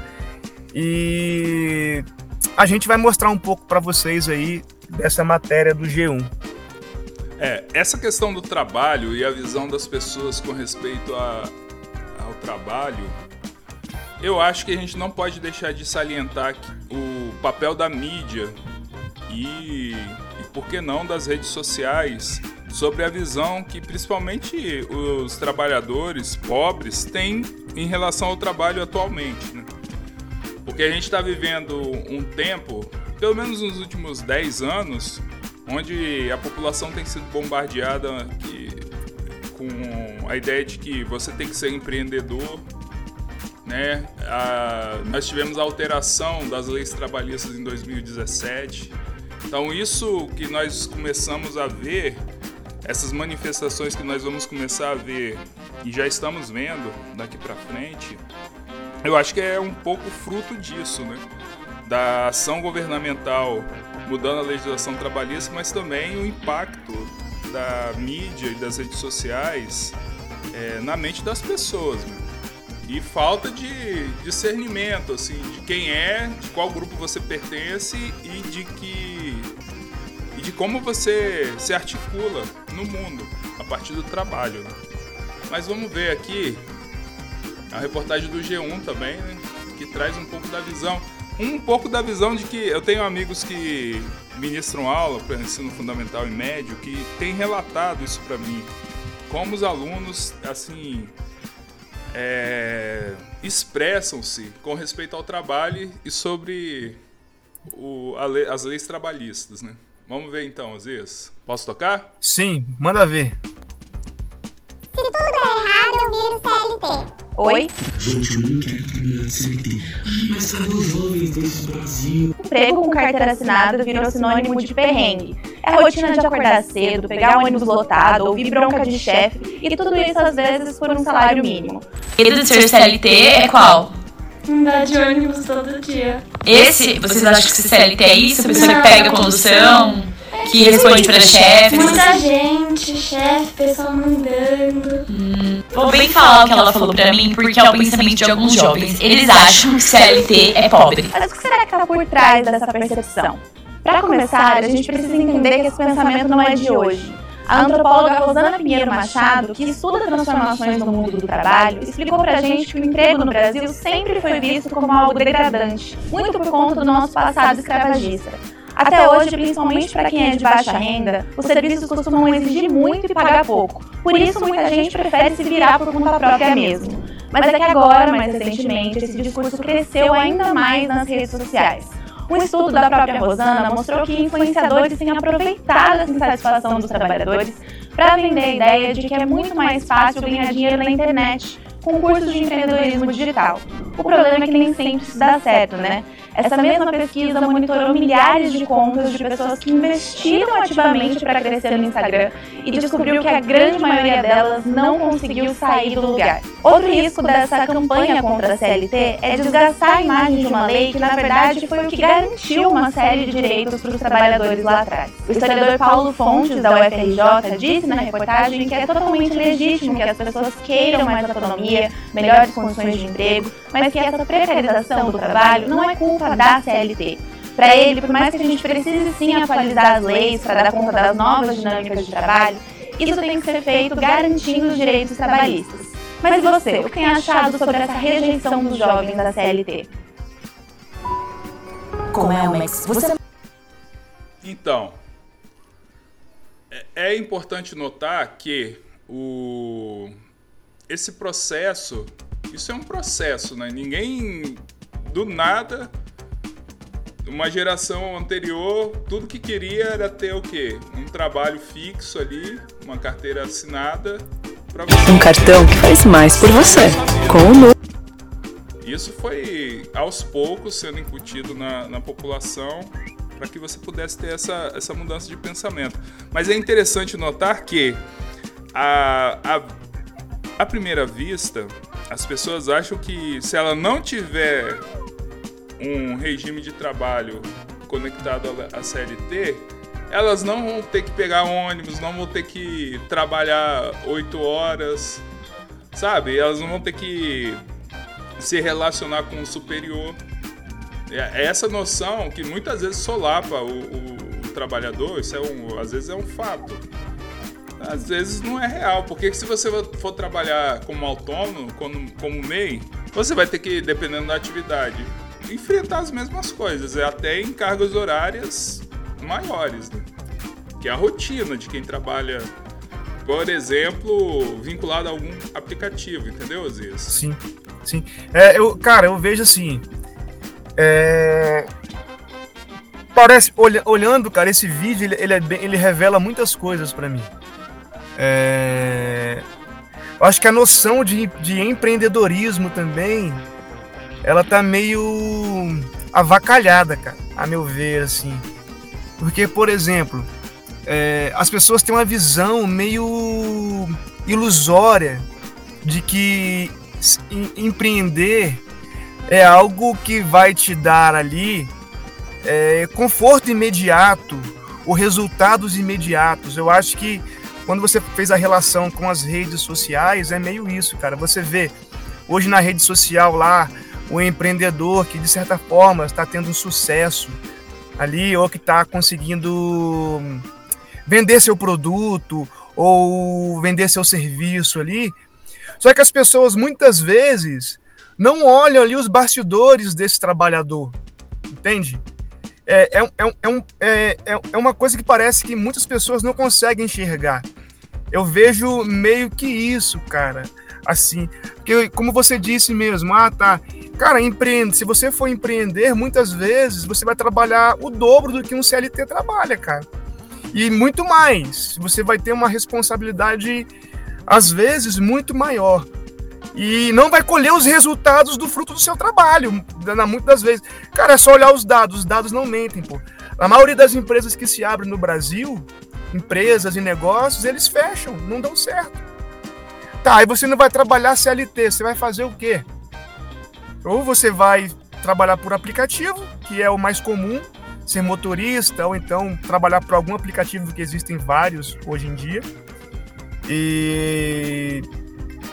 E a gente vai mostrar um pouco para vocês aí dessa matéria do G1. Essa questão do trabalho e a visão das pessoas com respeito ao trabalho, eu acho que a gente não pode deixar de salientar o papel da mídia e por que não, das redes sociais sobre a visão que principalmente os trabalhadores pobres têm em relação ao trabalho atualmente, né? Porque a gente está vivendo um tempo, pelo menos nos últimos 10 anos, onde a população tem sido bombardeada com a ideia de que você tem que ser empreendedor, né? Nós tivemos a alteração das leis trabalhistas em 2017. Então isso que nós começamos a ver, essas manifestações que nós vamos começar a ver e já estamos vendo daqui para frente, eu acho que é um pouco fruto disso, né? Da ação governamental mudando a legislação trabalhista, mas também o impacto da mídia e das redes sociais na mente das pessoas, né? E falta de discernimento, assim, de quem é, de qual grupo você pertence e de como você se articula no mundo a partir do trabalho, né? Mas vamos ver aqui a reportagem do G1 também, né? Que traz um pouco da visão de que eu tenho amigos que ministram aula para ensino fundamental e médio que têm relatado isso para mim, como os alunos assim expressam-se com respeito ao trabalho e sobre as leis trabalhistas, né? Vamos ver então, Aziz. Posso tocar? Sim, manda ver. Se tudo é errado, eu viro CLT. Oi? Gente, eu não quero trabalhar de CLT. Mas cadê os jovens desse Brasil? Emprego com carteira assinada virou sinônimo de perrengue. É a rotina de acordar cedo, pegar ônibus lotado, ouvir bronca de chefe e tudo isso às vezes por um salário mínimo. E do ser CLT é qual? Andar de ônibus todo dia. Esse? Vocês acham que CLT é isso? A pessoa que pega a condução, que responde para chefe? Muita gente, chefe, pessoal mandando. Vou bem falar o que ela falou pra mim, porque é o pensamento de alguns jovens. Eles acham que CLT é pobre. Mas o que será que está por trás dessa percepção? Para começar, a gente precisa entender que esse pensamento não é de hoje. A antropóloga Rosana Pinheiro Machado, que estuda transformações no mundo do trabalho, explicou pra gente que o emprego no Brasil sempre foi visto como algo degradante, muito por conta do nosso passado escravagista. Até hoje, principalmente para quem é de baixa renda, os serviços costumam exigir muito e pagar pouco. Por isso, muita gente prefere se virar por conta própria mesmo. Mas é que agora, mais recentemente, esse discurso cresceu ainda mais nas redes sociais. Um estudo da própria Rosana mostrou que influenciadores têm aproveitado essa insatisfação dos trabalhadores para vender a ideia de que é muito mais fácil ganhar dinheiro na internet, com cursos de empreendedorismo digital. O problema é que nem sempre isso dá certo, né? Essa mesma pesquisa monitorou milhares de contas de pessoas que investiram ativamente para crescer no Instagram e descobriu que a grande maioria delas não conseguiu sair do lugar. Outro risco dessa campanha contra a CLT é desgastar a imagem de uma lei que, na verdade, foi o que garantiu uma série de direitos para os trabalhadores lá atrás. O historiador Paulo Fontes, da UFRJ, disse na reportagem que é totalmente legítimo que as pessoas queiram mais autonomia, melhores condições de emprego, mas que essa precarização do trabalho não é culpa da CLT. Para ele, por mais que a gente precise sim atualizar as leis para dar conta das novas dinâmicas de trabalho, isso tem que ser feito garantindo os direitos trabalhistas. Mas e você, o que tem achado sobre essa rejeição dos jovens da CLT? Com Elmex, você... Então, é importante notar que esse processo, isso é um processo, né? Ninguém, do nada, uma geração anterior, tudo que queria era ter o quê? Um trabalho fixo ali, uma carteira assinada para você. Um cartão que faz mais por você, com o Nu. Isso foi, aos poucos, sendo incutido na população para que você pudesse ter essa mudança de pensamento. Mas é interessante notar que, à primeira vista, as pessoas acham que se ela não tiver um regime de trabalho conectado à CLT, elas não vão ter que pegar ônibus, não vão ter que trabalhar 8 horas, sabe? Elas não vão ter que se relacionar com o superior. É essa noção que muitas vezes solapa o trabalhador, isso às vezes é um fato. Às vezes não é real, porque se você for trabalhar como autônomo, como MEI, você vai ter que, dependendo da atividade, enfrentar as mesmas coisas, até em cargas horárias maiores, né? Que é a rotina de quem trabalha, por exemplo, vinculado a algum aplicativo, entendeu, Zias? Sim, sim. Eu vejo assim, parece, olhando, cara, esse vídeo, ele revela muitas coisas pra mim. Eu acho que a noção de empreendedorismo também, ela tá meio avacalhada, cara, a meu ver, assim. Porque, por exemplo, as pessoas têm uma visão meio ilusória de que empreender é algo que vai te dar ali conforto imediato ou resultados imediatos. Eu acho que quando você fez a relação com as redes sociais, é meio isso, cara. Você vê hoje na rede social lá o empreendedor que, de certa forma, está tendo um sucesso ali, ou que está conseguindo vender seu produto ou vender seu serviço ali. Só que as pessoas, muitas vezes, não olham ali os bastidores desse trabalhador, entende? É uma coisa que parece que muitas pessoas não conseguem enxergar. Eu vejo meio que isso, cara, assim, porque, como você disse mesmo, tá, cara, se você for empreender, muitas vezes você vai trabalhar o dobro do que um CLT trabalha, cara, e muito mais, você vai ter uma responsabilidade, às vezes, muito maior, e não vai colher os resultados do fruto do seu trabalho, muitas das vezes. Cara, é só olhar os dados não mentem, pô. A maioria das empresas que se abrem no Brasil, empresas e negócios, eles fecham, não dão certo. Tá, aí você não vai trabalhar CLT, você vai fazer o quê? Ou você vai trabalhar por aplicativo, que é o mais comum, ser motorista, ou então trabalhar por algum aplicativo, que existem vários hoje em dia.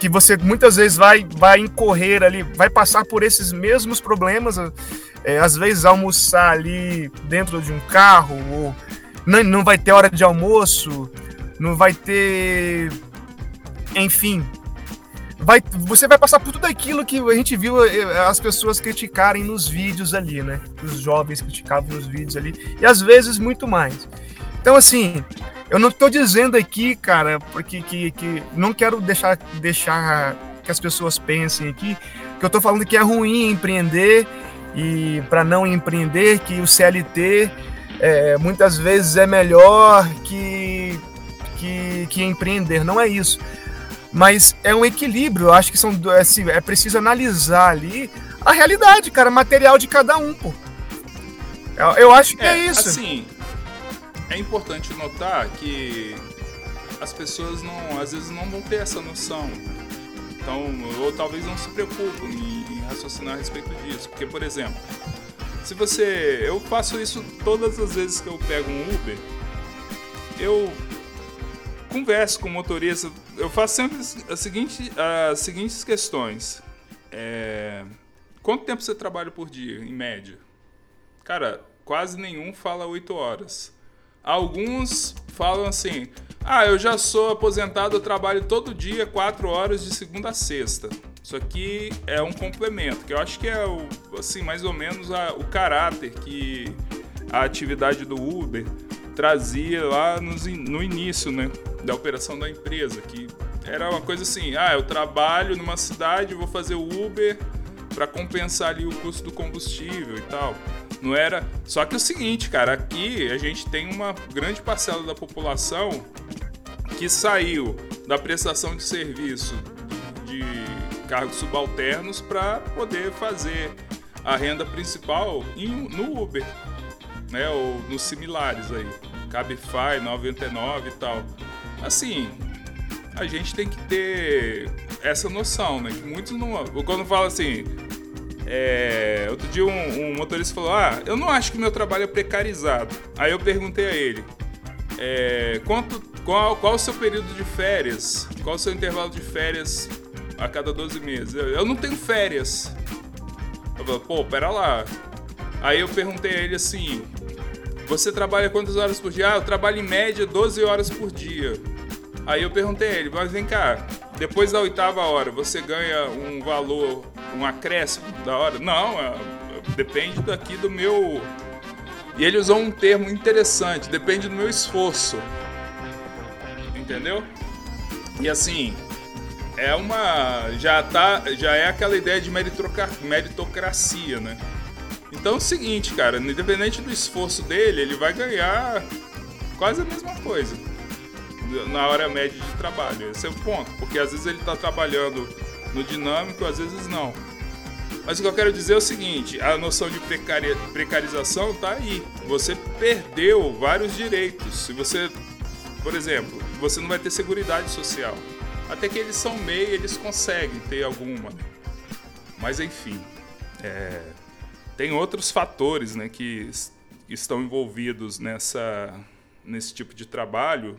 que você muitas vezes vai incorrer ali, vai passar por esses mesmos problemas, às vezes almoçar ali dentro de um carro, ou não vai ter hora de almoço, não vai ter, enfim, você vai passar por tudo aquilo que a gente viu as pessoas criticarem nos vídeos ali, né? Os jovens criticavam nos vídeos ali, e às vezes muito mais. Então, assim, eu não estou dizendo aqui, cara, porque que não quero deixar que as pessoas pensem aqui, que eu estou falando que é ruim empreender, e para não empreender, que o CLT muitas vezes é melhor que empreender. Não é isso. Mas é um equilíbrio. Eu acho que é preciso analisar ali a realidade, cara, material de cada um, pô. Eu acho que é isso. Assim, é importante notar que as pessoas às vezes não vão ter essa noção. Então, ou talvez não se preocupem em raciocinar a respeito disso. Porque, por exemplo, eu faço isso todas as vezes que eu pego um Uber, eu converso com o motorista, eu faço sempre as seguintes questões. Quanto tempo você trabalha por dia, em média? Cara, quase nenhum fala 8 horas. Alguns falam assim, eu já sou aposentado, eu trabalho todo dia 4 horas de segunda a sexta. Isso aqui é um complemento, que eu acho que é assim, mais ou menos o caráter que a atividade do Uber trazia lá no início, né, da operação da empresa, que era uma coisa assim, eu trabalho numa cidade, vou fazer o Uber para compensar ali o custo do combustível e tal. Não era... Só que é o seguinte, cara, aqui a gente tem uma grande parcela da população que saiu da prestação de serviço de cargos subalternos para poder fazer a renda principal no Uber, né, ou nos similares aí, Cabify, 99 e tal. Assim, a gente tem que ter essa noção, né, que muitos não... Quando fala assim... outro dia um motorista falou, eu não acho que meu trabalho é precarizado. Aí eu perguntei a ele, qual o seu período de férias? Qual o seu intervalo de férias a cada 12 meses? Eu não tenho férias. Eu falei, pera lá. Aí eu perguntei a ele assim, você trabalha quantas horas por dia? Eu trabalho em média 12 horas por dia. Aí eu perguntei a ele, mas vem cá, depois da 8ª hora, você ganha um valor, um acréscimo da hora? Não, depende daqui do meu... E ele usou um termo interessante, depende do meu esforço. Entendeu? E assim, já é aquela ideia de meritocracia, né? Então é o seguinte, cara, independente do esforço dele, ele vai ganhar quase a mesma coisa na hora média de trabalho. Esse é o ponto, porque às vezes ele está trabalhando no dinâmico, às vezes não. Mas o que eu quero dizer é o seguinte, a noção de precarização está aí. Você perdeu vários direitos. Se você, por exemplo, você não vai ter seguridade social. Até que eles são MEI, eles conseguem ter alguma. Mas enfim, tem outros fatores, né, que estão envolvidos nesse tipo de trabalho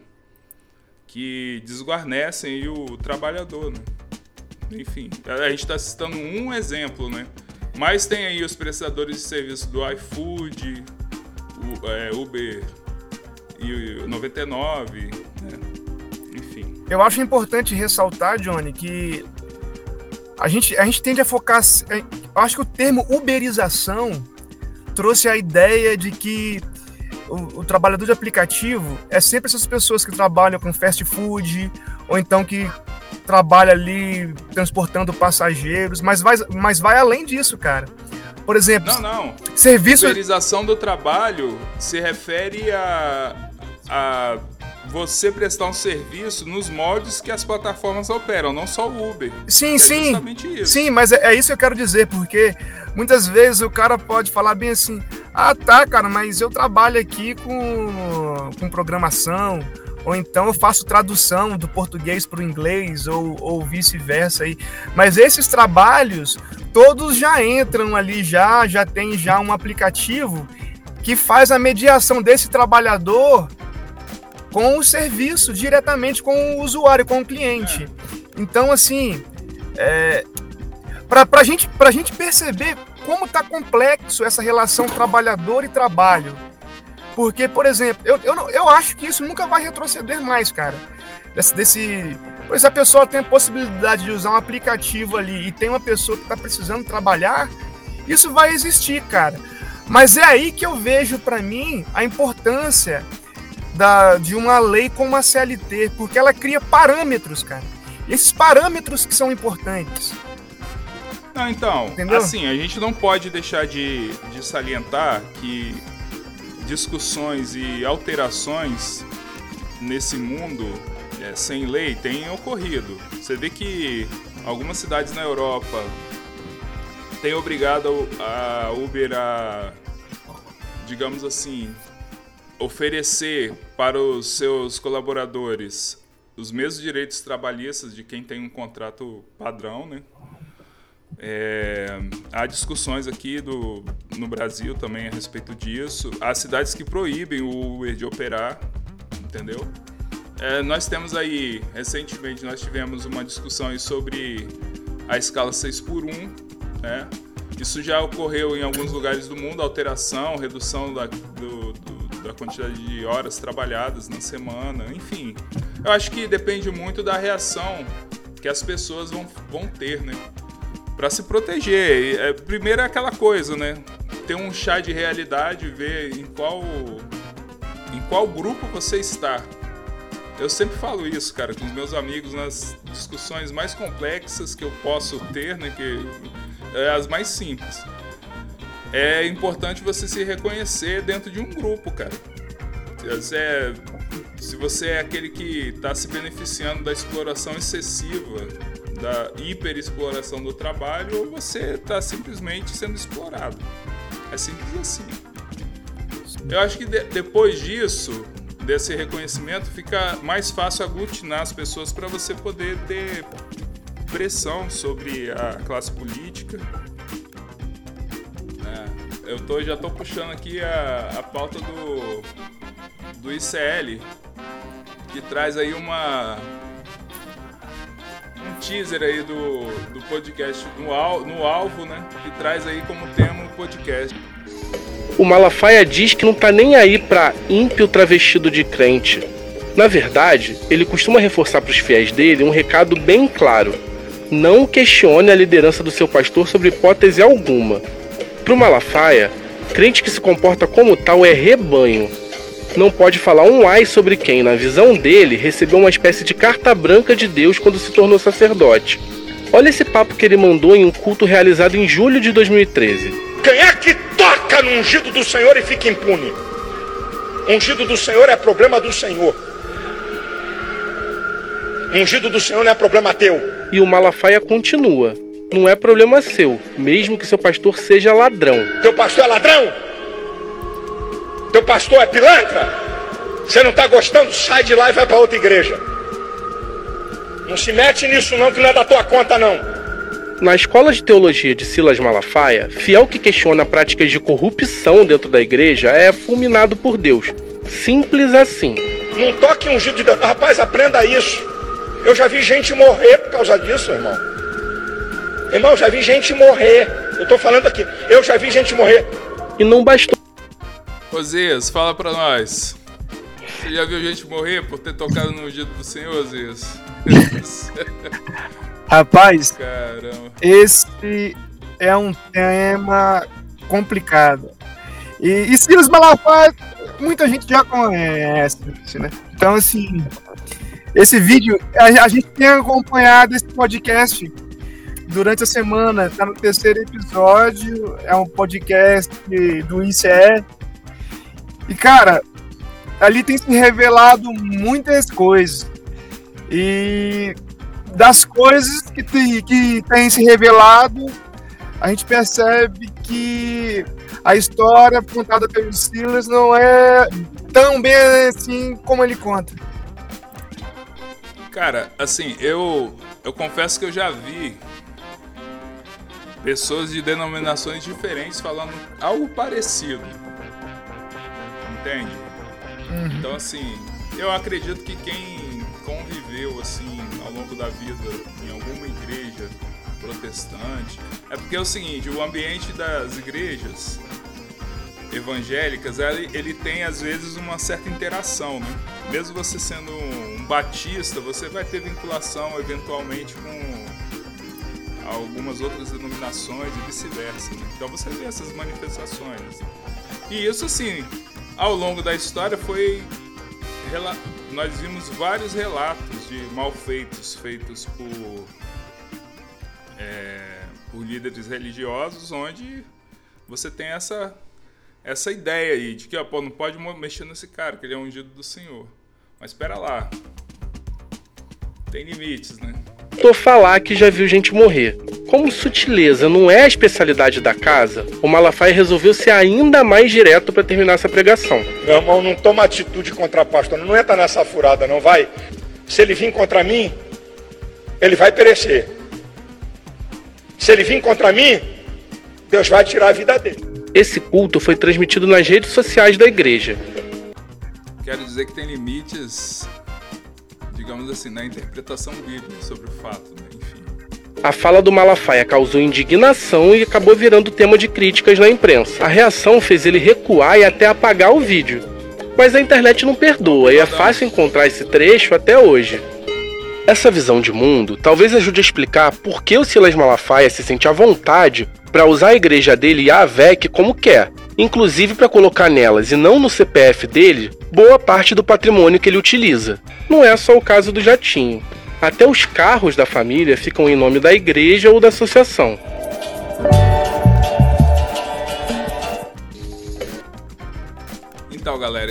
que desguarnecem o trabalhador, né? Enfim, a gente está citando um exemplo, né? Mas tem aí os prestadores de serviço do iFood, Uber e o 99, né? Enfim. Eu acho importante ressaltar, Johnny, que a gente tende a focar... Eu acho que o termo uberização trouxe a ideia de que o trabalhador de aplicativo é sempre essas pessoas que trabalham com fast food, ou então que trabalha ali transportando passageiros, mas vai além disso, cara. Por exemplo, serviço... Uberização do trabalho se refere a você prestar um serviço nos moldes que as plataformas operam, não só o Uber. Sim. Sim, mas é isso que eu quero dizer, porque muitas vezes o cara pode falar bem assim, tá, cara, mas eu trabalho aqui com programação, ou então eu faço tradução do português para o inglês, ou vice-versa aí. Mas esses trabalhos, todos já entram ali, já tem um aplicativo que faz a mediação desse trabalhador com o serviço, diretamente com o usuário, com o cliente. Então, assim, pra gente perceber como tá complexo essa relação trabalhador e trabalho. Porque, por exemplo, eu acho que isso nunca vai retroceder mais, cara. Pois a pessoa tem a possibilidade de usar um aplicativo ali e tem uma pessoa que está precisando trabalhar, isso vai existir, cara. Mas é aí que eu vejo, para mim, a importância de uma lei como a CLT, porque ela cria parâmetros, cara. E esses parâmetros que são importantes. Não, então, entendeu? Assim, a gente não pode deixar de salientar que discussões e alterações nesse mundo sem lei têm ocorrido. Você vê que algumas cidades na Europa têm obrigado a Uber a, digamos assim, oferecer para os seus colaboradores os mesmos direitos trabalhistas de quem tem um contrato padrão, né? Há discussões aqui no Brasil também a respeito disso. Há cidades que proíbem o Uber de operar, entendeu? Nós temos aí, recentemente, nós tivemos uma discussão aí sobre a escala 6x1, né? Isso já ocorreu em alguns lugares do mundo, alteração, redução da quantidade de horas trabalhadas na semana, enfim. Eu acho que depende muito da reação que as pessoas vão ter, né? Para se proteger. Primeiro é aquela coisa, né? Ter um chá de realidade, ver em qual grupo você está. Eu sempre falo isso, cara, com os meus amigos nas discussões mais complexas que eu posso ter, né? Que as mais simples. É importante você se reconhecer dentro de um grupo, cara. Se você é aquele que está se beneficiando da exploração excessiva, da hiperexploração do trabalho, ou você está simplesmente sendo explorado. É simples assim. Eu acho que depois disso, desse reconhecimento, fica mais fácil aglutinar as pessoas para você poder ter pressão sobre a classe política. Eu já estou puxando aqui a pauta do ICL, que traz aí um teaser aí do podcast no alvo, né? Que traz aí como tema o podcast. O Malafaia diz que não tá nem aí pra ímpio travestido de crente. Na verdade, ele costuma reforçar pros fiéis dele um recado bem claro: não questione a liderança do seu pastor sobre hipótese alguma. Pro Malafaia, crente que se comporta como tal é rebanho. Não pode falar um ai sobre quem, na visão dele, recebeu uma espécie de carta branca de Deus quando se tornou sacerdote. Olha esse papo que ele mandou em um culto realizado em julho de 2013. Quem é que toca no ungido do Senhor e fica impune? Ungido do Senhor é problema do Senhor. Ungido do Senhor não é problema teu. E o Malafaia continua: não é problema seu, mesmo que seu pastor seja ladrão. Teu pastor é ladrão? Teu pastor é pilantra? Você não tá gostando? Sai de lá e vai para outra igreja. Não se mete nisso não, que não é da tua conta não. Na escola de teologia de Silas Malafaia, fiel que questiona práticas de corrupção dentro da igreja é fulminado por Deus. Simples assim. Não toque ungido de Deus. Rapaz, aprenda isso. Eu já vi gente morrer por causa disso, irmão. Irmão, já vi gente morrer. Eu tô falando aqui. Eu já vi gente morrer. E não bastou. Osias, fala pra nós. Você já viu gente morrer por ter tocado no ungido do Senhor, Osias? Rapaz, caramba. Esse é um tema complicado. E Silas Malafaia, muita gente já conhece, né? Então, assim, esse vídeo, a gente tem acompanhado esse podcast durante a semana, tá no 3º episódio, é um podcast do ICE. E, cara, ali tem se revelado muitas coisas. E das coisas que tem se revelado, a gente percebe que a história contada pelo Silas não é tão bem assim como ele conta. Cara, assim, eu confesso que eu já vi pessoas de denominações diferentes falando algo parecido. Entende? Então, assim, eu acredito que quem conviveu assim ao longo da vida em alguma igreja protestante, é porque é o seguinte, o ambiente das igrejas evangélicas, ele tem às vezes uma certa interação, né? Mesmo você sendo um batista, você vai ter vinculação eventualmente com algumas outras denominações e vice-versa, né? Então você vê essas manifestações. E isso, assim, ao longo da história nós vimos vários relatos de malfeitos feitos por líderes religiosos, onde você tem essa ideia aí de que não pode mexer nesse cara, que ele é ungido do Senhor. Mas espera lá, tem limites, né? Tô falar que já viu gente morrer. Como sutileza não é a especialidade da casa, o Malafaia resolveu ser ainda mais direto para terminar essa pregação. Meu irmão, não toma atitude contra pastor, não entra nessa furada, não vai. Se ele vir contra mim, ele vai perecer. Se ele vir contra mim, Deus vai tirar a vida dele. Esse culto foi transmitido nas redes sociais da igreja. Quero dizer que tem limites, digamos assim, na interpretação bíblica sobre o fato, né? Enfim. A fala do Malafaia causou indignação e acabou virando tema de críticas na imprensa. A reação fez ele recuar e até apagar o vídeo. Mas a internet não perdoa e é fácil encontrar esse trecho até hoje. Essa visão de mundo talvez ajude a explicar por que o Silas Malafaia se sente à vontade para usar a igreja dele e a AVEC como quer, inclusive para colocar nelas e não no CPF dele boa parte do patrimônio que ele utiliza. Não é só o caso do jatinho. Até os carros da família ficam em nome da igreja ou da associação. Então, galera,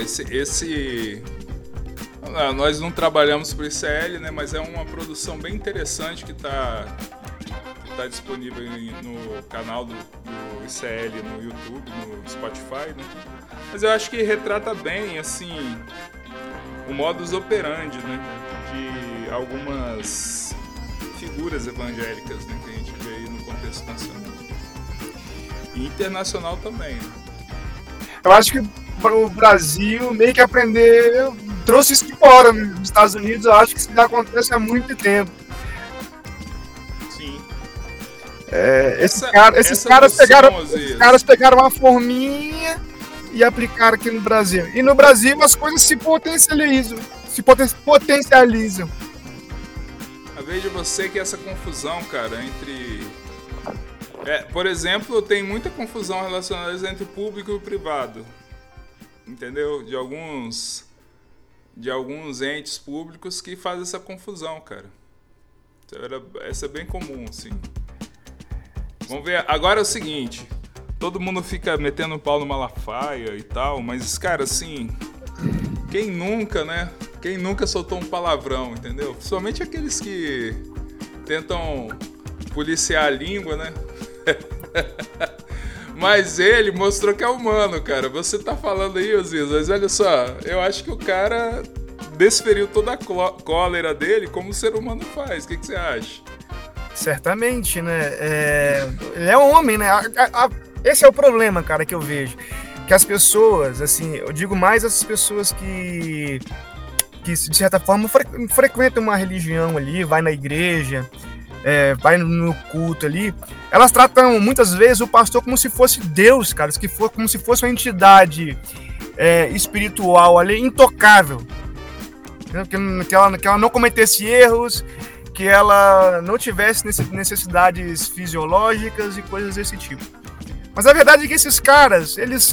nós não trabalhamos para o ICL, né, mas é uma produção bem interessante que está disponível no canal do ICL no YouTube, no Spotify, né? Mas eu acho que retrata bem, assim, o modus operandi, né, de algumas figuras evangélicas, né, que a gente vê aí no contexto nacional e internacional também, né? Eu acho que para o Brasil meio que trouxe isso de fora, nos Estados Unidos. Eu acho que isso já acontece há muito tempo. Sim. Esses caras pegaram uma forminha e aplicaram aqui no Brasil. E no Brasil as coisas se potencializam. A vez de você que essa confusão, cara, entre... por exemplo, tem muita confusão relacionada entre público e privado. Entendeu? De alguns entes públicos que fazem essa confusão, cara. Essa é bem comum, assim. Vamos ver. Agora é o seguinte. Todo mundo fica metendo o pau no Malafaia e tal, mas, cara, assim... Quem nunca, né? Quem nunca soltou um palavrão, entendeu? Principalmente aqueles que tentam policiar a língua, né? Mas ele mostrou que é humano, cara. Você tá falando aí, Osias, mas olha só, eu acho que o cara desferiu toda a cólera dele como o ser humano faz. O que você acha? Certamente, né? Ele é um homem, né? Esse é o problema, cara, que eu vejo. Que as pessoas, assim, eu digo mais as pessoas que de certa forma frequentam uma religião ali, vai na igreja, vai no culto ali, elas tratam muitas vezes o pastor como se fosse Deus, cara, como se fosse uma entidade espiritual ali, intocável, que ela não cometesse erros, que ela não tivesse necessidades fisiológicas e coisas desse tipo. Mas a verdade é que esses caras, eles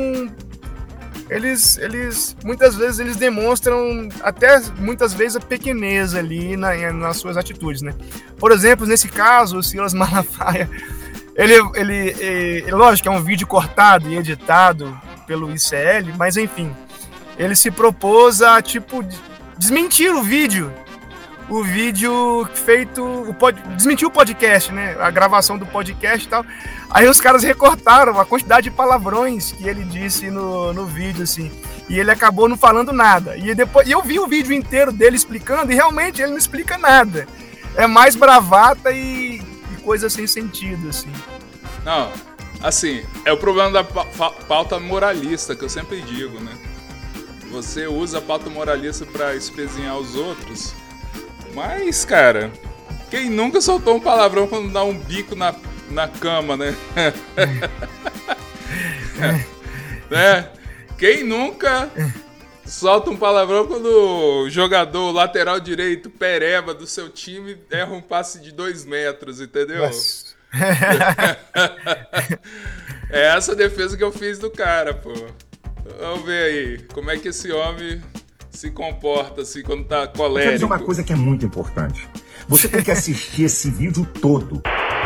muitas vezes eles demonstram até muitas vezes a pequenez ali nas suas atitudes, né? Por exemplo, nesse caso, o Silas Malafaia, ele lógico que é um vídeo cortado e editado pelo ICL, mas enfim, ele se propôs a desmentir o vídeo feito, desmentiu o podcast, né? A gravação do podcast e tal. Aí os caras recortaram a quantidade de palavrões que ele disse no vídeo, assim. E ele acabou não falando nada. E eu vi o vídeo inteiro dele explicando e realmente ele não explica nada. É mais bravata e coisa sem sentido, assim. Não, assim, é o problema da pauta moralista, que eu sempre digo, né? Você usa a pauta moralista pra espezinhar os outros. Mas, cara, quem nunca soltou um palavrão quando dá um bico na cama, né? Né? Quem nunca solta um palavrão quando o jogador, o lateral direito, pereba do seu time, erra um passe de 2 metros, entendeu? É essa a defesa que eu fiz do cara, pô. Vamos ver aí, como é que esse homem se comporta assim quando tá colérico. Eu quero dizer uma coisa que é muito importante. Você tem que assistir esse vídeo todo.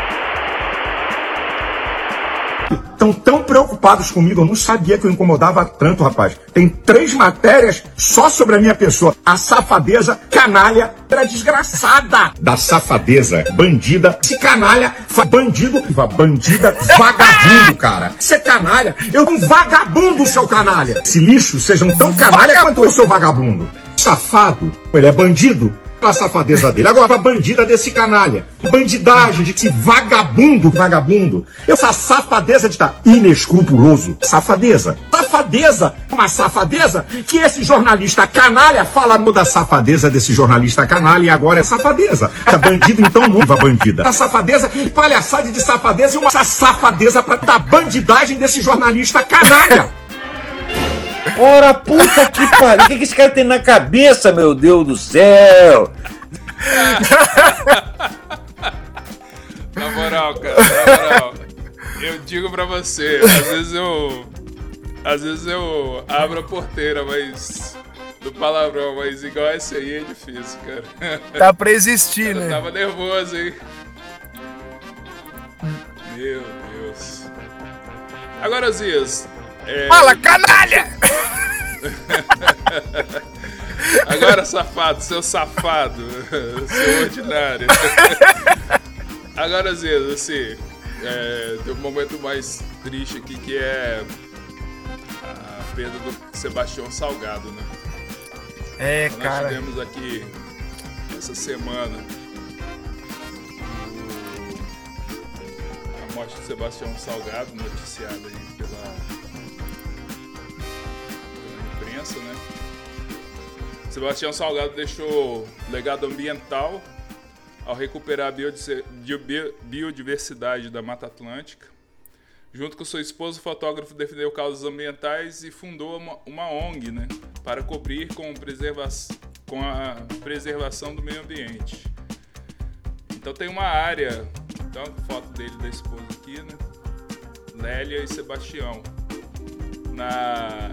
Estão tão preocupados comigo, eu não sabia que eu incomodava tanto, rapaz. Tem 3 matérias só sobre a minha pessoa. A safadeza, canalha, era desgraçada. Da safadeza, bandida, se canalha, bandido, bandida, vagabundo, cara. Você é canalha, eu um vagabundo, seu canalha. Esse lixo sejam tão canalha quanto eu sou vagabundo. Safado, ele é bandido. A safadeza dele. Agora a bandida desse canalha. Bandidagem de que vagabundo. Essa safadeza de estar inescrupuloso. Safadeza. Uma safadeza que esse jornalista canalha fala da safadeza desse jornalista canalha e agora é safadeza. É bandido, então não é bandida. A safadeza, palhaçada de safadeza e uma safadeza pra dar bandidagem desse jornalista canalha. Ora, puta que pariu, o que esse cara tem na cabeça, meu Deus do céu? Na moral, cara, na moral, eu digo pra você, às vezes eu abro a porteira, mas do palavrão, mas igual esse aí é difícil, cara. Tá pra existir, né? Eu tava nervoso, hein? Meu Deus. Agora, Zias... Fala, canalha! Agora, safado, seu safado, seu ordinário. Agora, Zias, assim, tem um momento mais triste aqui, que é a perda do Sebastião Salgado, né? Então, cara. Nós tivemos aqui, essa semana, a morte do Sebastião Salgado, noticiada aí pela imprensa, né? Sebastião Salgado deixou legado ambiental ao recuperar a biodiversidade da Mata Atlântica. Junto com sua esposa, o fotógrafo defendeu causas ambientais e fundou uma ONG, né, para cobrir com a preservação do meio ambiente. Então tem uma área, então foto dele e da esposa aqui, né? Lélia e Sebastião. Na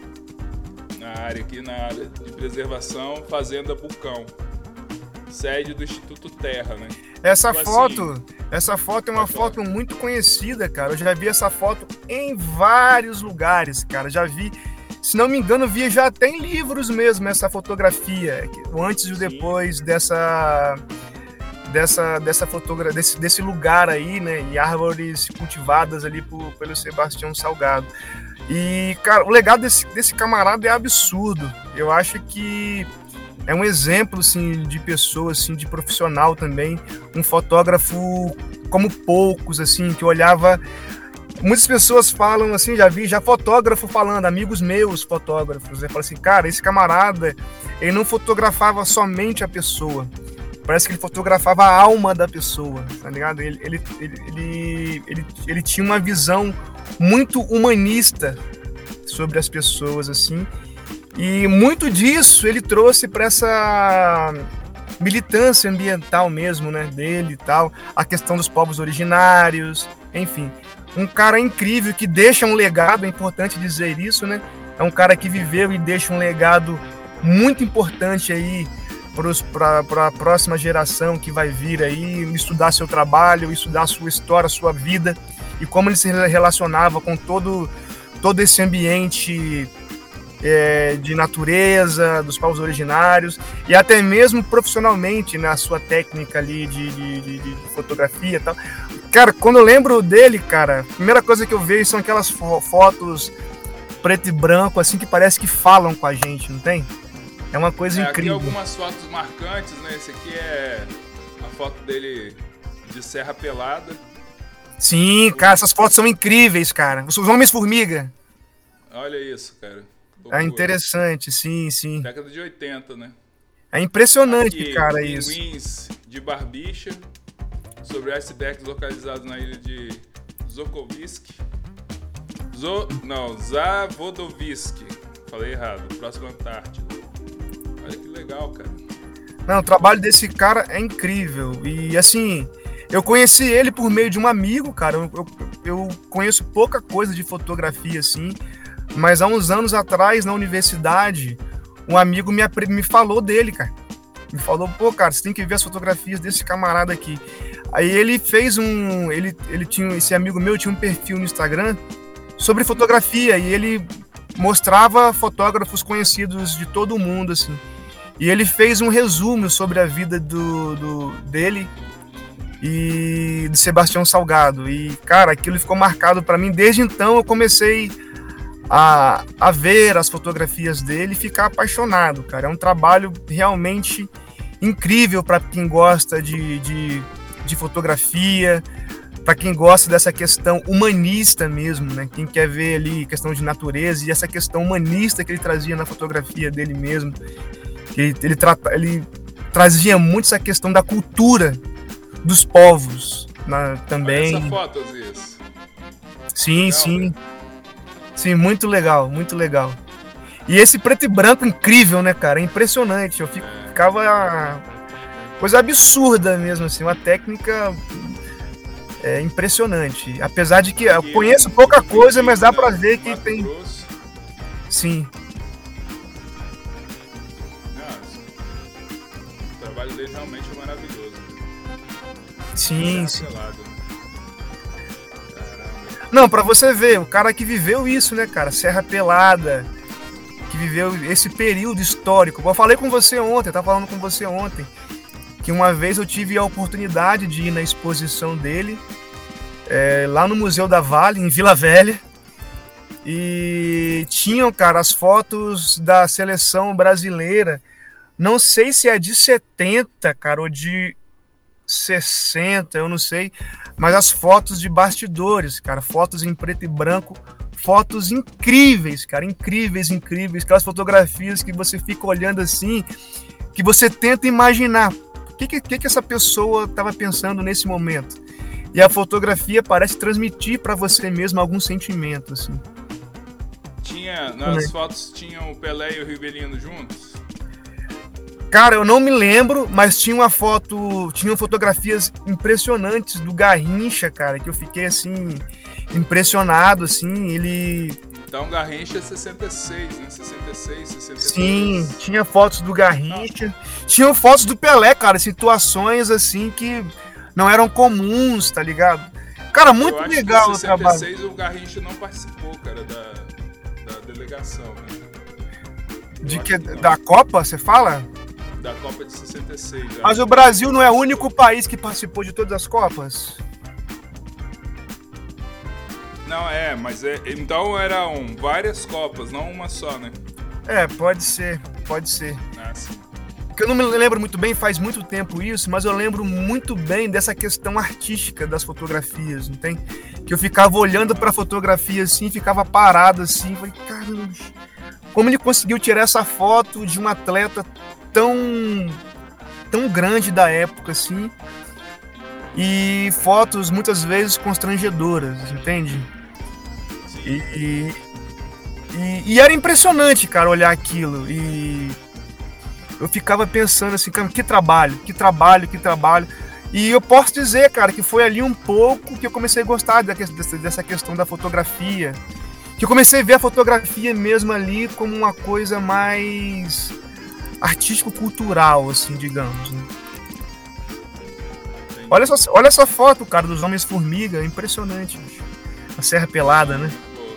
área aqui, na área de preservação, Fazenda Bucão, sede do Instituto Terra, né? Essa foto é uma foto muito conhecida, cara. Eu já vi essa foto em vários lugares, cara. Já vi, se não me engano, via já até em livros mesmo essa fotografia, o antes e o depois dessa fotografia, desse lugar aí, né? E árvores cultivadas ali pelo Sebastião Salgado. E, cara, o legado desse camarada é absurdo. Eu acho que é um exemplo, assim, de pessoa, assim, de profissional também. Um fotógrafo como poucos, assim, que olhava... Muitas pessoas falam, assim, já fotógrafo falando, amigos meus fotógrafos, né? Falam assim, cara, esse camarada, ele não fotografava somente a pessoa. Parece que ele fotografava a alma da pessoa, tá ligado? Ele tinha uma visão muito humanista sobre as pessoas, assim, e muito disso ele trouxe para essa militância ambiental mesmo, né, dele e tal, a questão dos povos originários, enfim, um cara incrível que deixa um legado, é importante dizer isso, né, é um cara que viveu e deixa um legado muito importante aí para a próxima geração que vai vir aí, estudar seu trabalho, estudar sua história, sua vida, e como ele se relacionava com todo esse ambiente de natureza, dos povos originários, e até mesmo profissionalmente na sua técnica ali de fotografia e tal. Cara, quando eu lembro dele, cara, a primeira coisa que eu vejo são aquelas fotos preto e branco, assim, que parece que falam com a gente, não tem? É uma coisa incrível. Aqui algumas fotos marcantes, né? Esse aqui é a foto dele de Serra Pelada. Sim, cara, essas fotos são incríveis, cara. Os Homens-Formiga. Olha isso, cara. É interessante, sim, sim. Década de 80, né? É impressionante, aqui, cara, isso. Pinguins de Barbicha, sobre icebergs localizados na ilha de Zokovisk. Zavodovisk. Falei errado. Próximo Antártida. Olha que legal, cara. Não, o trabalho desse cara é incrível. E, assim, eu conheci ele por meio de um amigo, cara. Eu conheço pouca coisa de fotografia, assim. Mas há uns anos atrás, na universidade, um amigo me falou dele, cara. Me falou, pô, cara, você tem que ver as fotografias desse camarada aqui. Aí ele fez esse amigo meu tinha um perfil no Instagram sobre fotografia, e ele mostrava fotógrafos conhecidos de todo o mundo, assim. E ele fez um resumo sobre a vida dele e de Sebastião Salgado. E, cara, aquilo ficou marcado para mim. Desde então eu comecei a ver as fotografias dele e ficar apaixonado, cara. É um trabalho realmente incrível para quem gosta de fotografia, para quem gosta dessa questão humanista mesmo, né? Quem quer ver ali questão de natureza e essa questão humanista que ele trazia na fotografia dele mesmo. Ele trazia muito essa questão da cultura dos povos, também. Olha essa foto, Aziz. Sim, legal, sim. Né? Sim, muito legal, muito legal. E esse preto e branco incrível, né, cara? É impressionante. Eu ficava coisa absurda mesmo, assim, uma técnica impressionante. Apesar de que eu conheço pouca coisa, mas dá pra ver que tem. Sim. O trabalho dele realmente é maravilhoso. Sim, sim. Não, pra você ver, o cara que viveu isso, né, cara? Serra Pelada, que viveu esse período histórico. Eu falei com você ontem, tava falando com você ontem, que uma vez eu tive a oportunidade de ir na exposição dele, lá no Museu da Vale, em Vila Velha, e tinham, cara, as fotos da seleção brasileira. Não sei se é de 70, cara, ou de 60, eu não sei, mas as fotos de bastidores, cara, fotos em preto e branco, fotos incríveis, cara, incríveis, aquelas fotografias que você fica olhando assim, que você tenta imaginar o que essa pessoa estava pensando nesse momento, e a fotografia parece transmitir para você mesmo algum sentimento, assim. Nas fotos tinham o Pelé e o Rivelino juntos? Cara, eu não me lembro, mas tinham fotografias impressionantes do Garrincha, cara, que eu fiquei, assim, impressionado, assim, ele... Então, Garrincha é 66, né? 66, 62. Sim, tinha fotos do Garrincha, tinham fotos do Pelé, cara, situações, assim, que não eram comuns, tá ligado? Cara, muito legal o trabalho. Em 66 o Garrincha não participou, cara, da delegação, né? Da Copa, você fala? Da Copa de 66. Mas o Brasil não é o único país que participou de todas as Copas? Não, mas então eram várias Copas, não uma só, né? Pode ser. Ah, sim. Porque eu não me lembro muito bem, faz muito tempo isso, mas eu lembro muito bem dessa questão artística das fotografias, não tem? Que eu ficava olhando pra fotografia assim, ficava parado assim, falei, caramba, como ele conseguiu tirar essa foto de um atleta tão grande da época, assim, e fotos muitas vezes constrangedoras, entende? E era impressionante, cara, olhar aquilo, e eu ficava pensando assim, cara, que trabalho, e eu posso dizer, cara, que foi ali um pouco que eu comecei a gostar dessa questão da fotografia, que eu comecei a ver a fotografia mesmo ali como uma coisa mais artístico-cultural, assim, digamos, né? Olha essa foto, cara, dos Homens-Formiga, é impressionante, bicho. A Serra Pelada, né?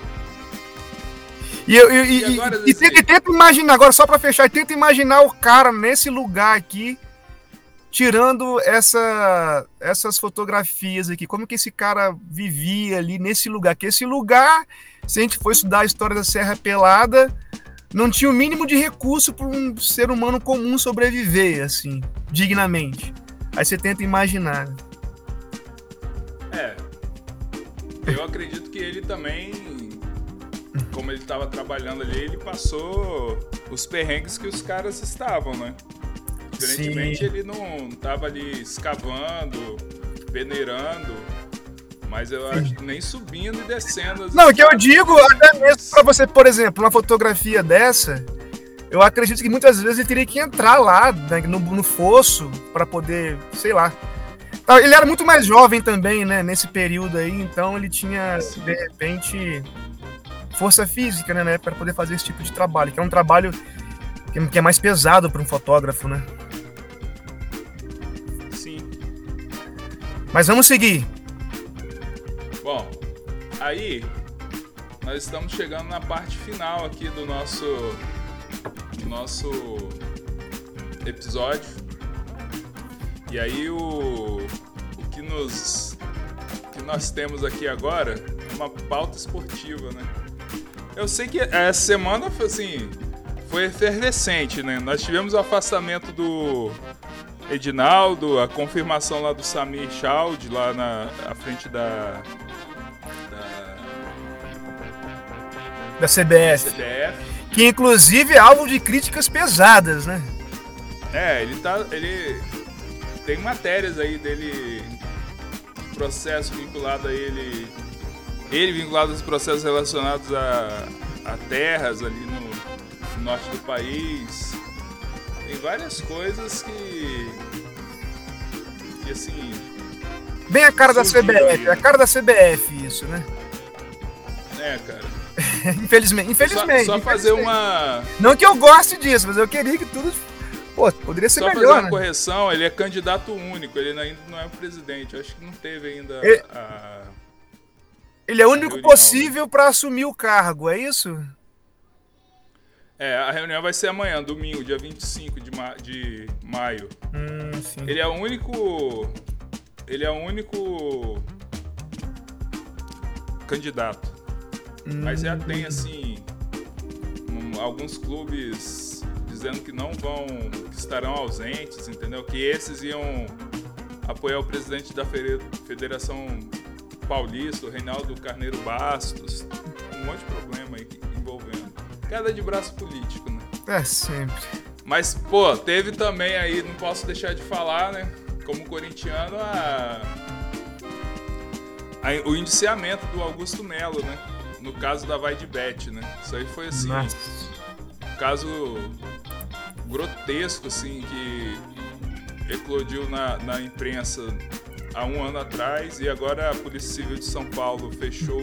E tenta imaginar, agora só pra fechar, tenta imaginar o cara nesse lugar aqui, tirando essas fotografias aqui, como que esse cara vivia ali nesse lugar, que esse lugar, se a gente for estudar a história da Serra Pelada, não tinha o mínimo de recurso para um ser humano comum sobreviver, assim, dignamente. Aí você tenta imaginar. Eu acredito que ele também como ele estava trabalhando ali, ele passou os perrengues que os caras estavam, né? Diferentemente, ele não estava ali escavando, peneirando, mas eu acho que nem subindo e descendo. Não, o que eu digo, até mesmo pra você, por exemplo, uma fotografia dessa, eu acredito que muitas vezes ele teria que entrar lá, né, no fosso para poder, sei lá. Ele era muito mais jovem também, né, nesse período aí, então ele tinha, de repente, força física, né, para poder fazer esse tipo de trabalho, que é um trabalho que é mais pesado para um fotógrafo, né? Sim. Mas vamos seguir. Bom, aí nós estamos chegando na parte final aqui do nosso episódio. E aí o que nós temos aqui agora é uma pauta esportiva, né? Eu sei que essa semana foi assim, foi efervescente, né? Nós tivemos o afastamento do Edinaldo, a confirmação lá do Samir Chaud, lá à frente da CBF. Que inclusive é alvo de críticas pesadas, né? Ele tem matérias aí dele, processo vinculado a ele vinculado aos processos relacionados a terras ali no norte do país. Tem várias coisas que assim... Bem a cara da CBF, a cara da CBF isso, né? Cara. Infelizmente. Só fazer uma... Não que eu goste disso, mas eu queria que tudo... Pô, poderia ser melhor, Só fazer uma né? correção, ele é candidato único, ele ainda não é o presidente. Eu acho que não teve ainda Ele é o único possível para assumir o cargo, é isso? A reunião vai ser amanhã, domingo, dia 25 de maio. Sim. Ele é o único candidato. Mas já tem, assim, alguns clubes dizendo que que estarão ausentes, entendeu? Que esses iam apoiar o presidente da Federação Paulista, o Reinaldo Carneiro Bastos. Um monte de problema aí envolvendo. Cada de braço político, né? É, sempre. Mas, pô, teve também aí, não posso deixar de falar, né? Como corintiano, o indiciamento do Augusto Melo, né? No caso da Vai de Bet, né? Isso aí foi, assim, um caso grotesco, assim, que eclodiu na imprensa há um ano atrás, e agora a Polícia Civil de São Paulo fechou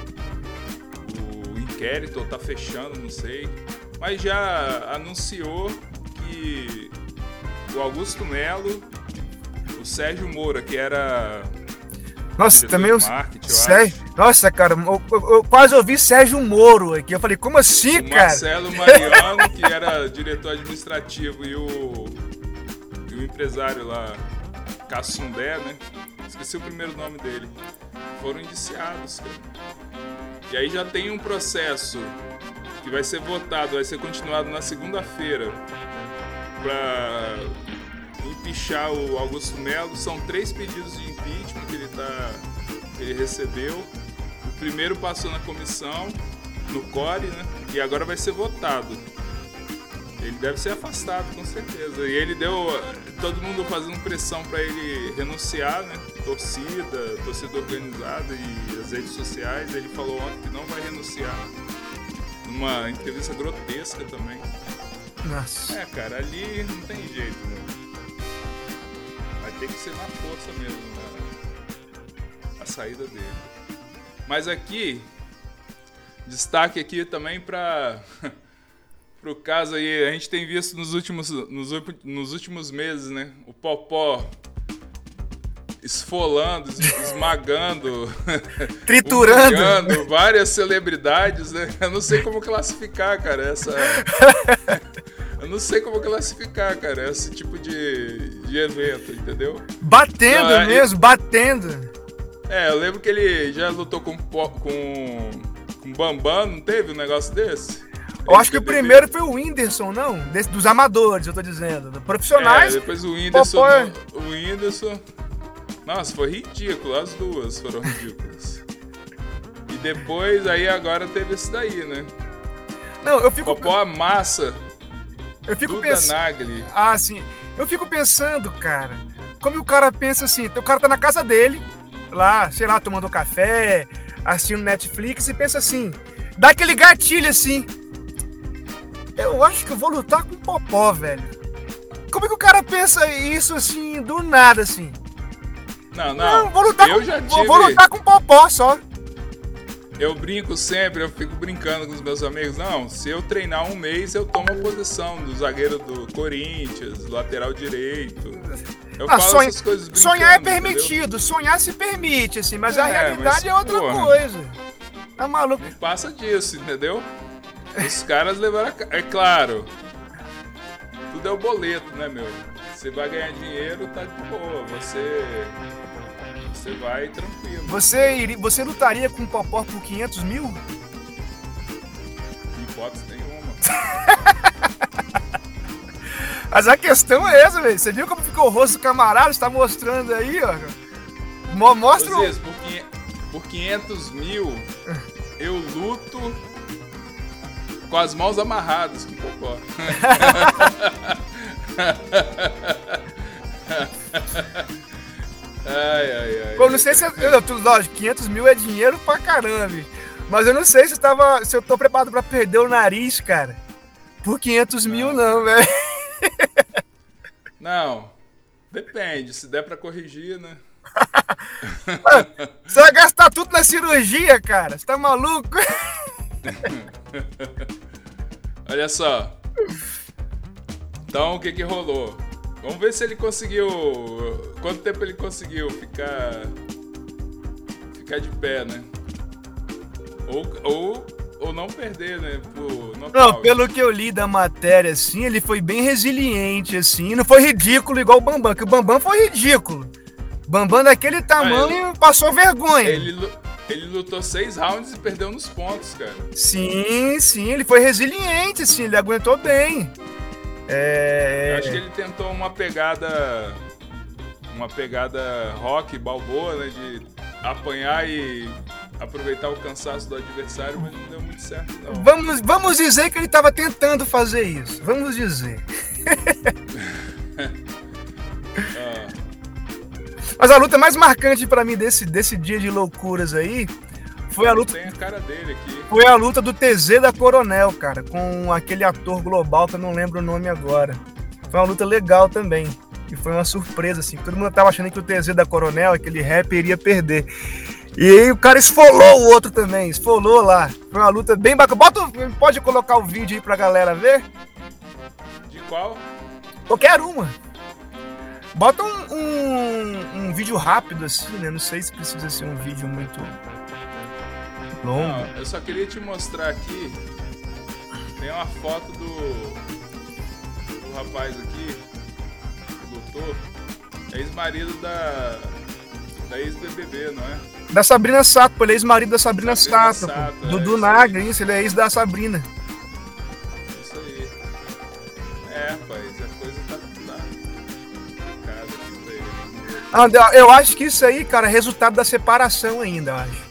o inquérito, ou tá fechando, não sei, mas já anunciou que o Augusto Melo, o Sérgio Moura, que era... Nossa, também o Sérgio... Nossa, cara, eu quase ouvi Sérgio Moro aqui. Eu falei, como assim, cara? Marcelo Mariano, que era diretor administrativo, e o empresário lá, Cassundé, né? Esqueci o primeiro nome dele. Foram indiciados, cara. E aí já tem um processo que vai ser votado, vai ser continuado na segunda-feira para empichar o Augusto Melo. São 3 pedidos de impeachment que ele recebeu. O primeiro passou na comissão, no CORE, né? E agora vai ser votado. Ele deve ser afastado, com certeza. E ele deu... Todo mundo fazendo pressão para ele renunciar, né? Torcida organizada e as redes sociais. Ele falou ontem que não vai renunciar. Numa entrevista grotesca também. Nossa. Cara, ali não tem jeito, né? Vai ter que ser na força mesmo, a saída dele. Mas aqui, destaque aqui também para o caso aí, a gente tem visto nos últimos meses, né? O Popó esfolando, esmagando, triturando várias celebridades, né? Eu não sei como classificar, cara, eu não sei como classificar, cara, esse tipo de evento, entendeu? Batendo mesmo, batendo. Eu lembro que ele já lutou com Bambam, não teve um negócio desse? Eu acho que o primeiro foi o Whindersson, não? Dos amadores, eu tô dizendo. Profissionais. Depois o Whindersson. O Whindersson. Nossa, foi ridículo. As duas foram ridículas. depois, aí agora teve esse daí, né? Não, eu fico... Popó Massa. Eu fico Duda pensando... Nagli. Ah, sim. Eu fico pensando, cara, como o cara pensa assim, o cara tá na casa dele, lá, sei lá, tomando um café, assistindo Netflix e pensa assim, dá aquele gatilho assim, eu acho que eu vou lutar com o Popó, velho. Como é que o cara pensa isso assim, do nada, assim? Não, vou lutar vou lutar com o Popó só. Eu brinco sempre, eu fico brincando com os meus amigos. Não, se eu treinar um mês, eu tomo a posição do zagueiro do Corinthians, do lateral direito. Eu falo essas coisas brincando. Sonhar é permitido, entendeu? Sonhar se permite, assim, mas a realidade é outra coisa. Tá maluco? Não passa disso, entendeu? Os caras levaram É claro, tudo é o boleto, né, meu? Você vai ganhar dinheiro, tá de boa. Você vai tranquilo. Você lutaria com o Popó por 500 mil? Hipótese nenhuma. Mas a questão é essa, velho. Você viu como ficou o rosto do camarada? Você tá mostrando aí, ó. Mostra o... Por 500 mil, eu luto com as mãos amarradas com o Popó. Ai. Eu não sei se... Lógico, 500 mil é dinheiro pra caramba. Mas eu não sei se eu tô preparado pra perder o nariz, cara. Por 500 mil não, velho. Não, depende. Se der pra corrigir, né? Você vai gastar tudo na cirurgia, cara. Você tá maluco? Olha só. Então, o que rolou? Vamos ver se ele conseguiu... Quanto tempo ele conseguiu ficar de pé, né? Ou não perder, né? Não, pelo que eu li da matéria, assim, ele foi bem resiliente, assim. Não foi ridículo igual o Bambam, que o Bambam foi ridículo. Bambam daquele tamanho passou vergonha. Ele lutou 6 rounds e perdeu nos pontos, cara. Sim, ele foi resiliente, assim, ele aguentou bem. Eu acho que ele tentou uma pegada rock, Balboa, né, de apanhar e aproveitar o cansaço do adversário, mas não deu muito certo, não. Vamos dizer que ele estava tentando fazer isso, vamos dizer. Mas a luta mais marcante pra mim desse dia de loucuras aí foi a luta. Tem a cara dele aqui. Foi a luta do TZ da Coronel, cara, com aquele ator global que eu não lembro o nome agora. Foi uma luta legal também. E foi uma surpresa, assim. Todo mundo tava achando que o TZ da Coronel, aquele rapper, iria perder. E aí o cara esfolou o outro também, esfolou lá. Foi uma luta bem bacana. Pode colocar o vídeo aí pra galera ver? De qual? Qualquer uma. Bota um vídeo rápido assim, né? Não sei se precisa ser um vídeo muito longo. Não, eu só queria te mostrar aqui. Tem uma foto do rapaz aqui que lutou. É ex-marido da ex-BBB, não é? Da Sabrina Sato, ele é ex-marido da Sabrina Sato. Dudu Nagli, isso, ele é ex da Sabrina. Isso aí. Rapaz, a coisa tá eu acho que isso aí, cara, é resultado da separação ainda, eu acho.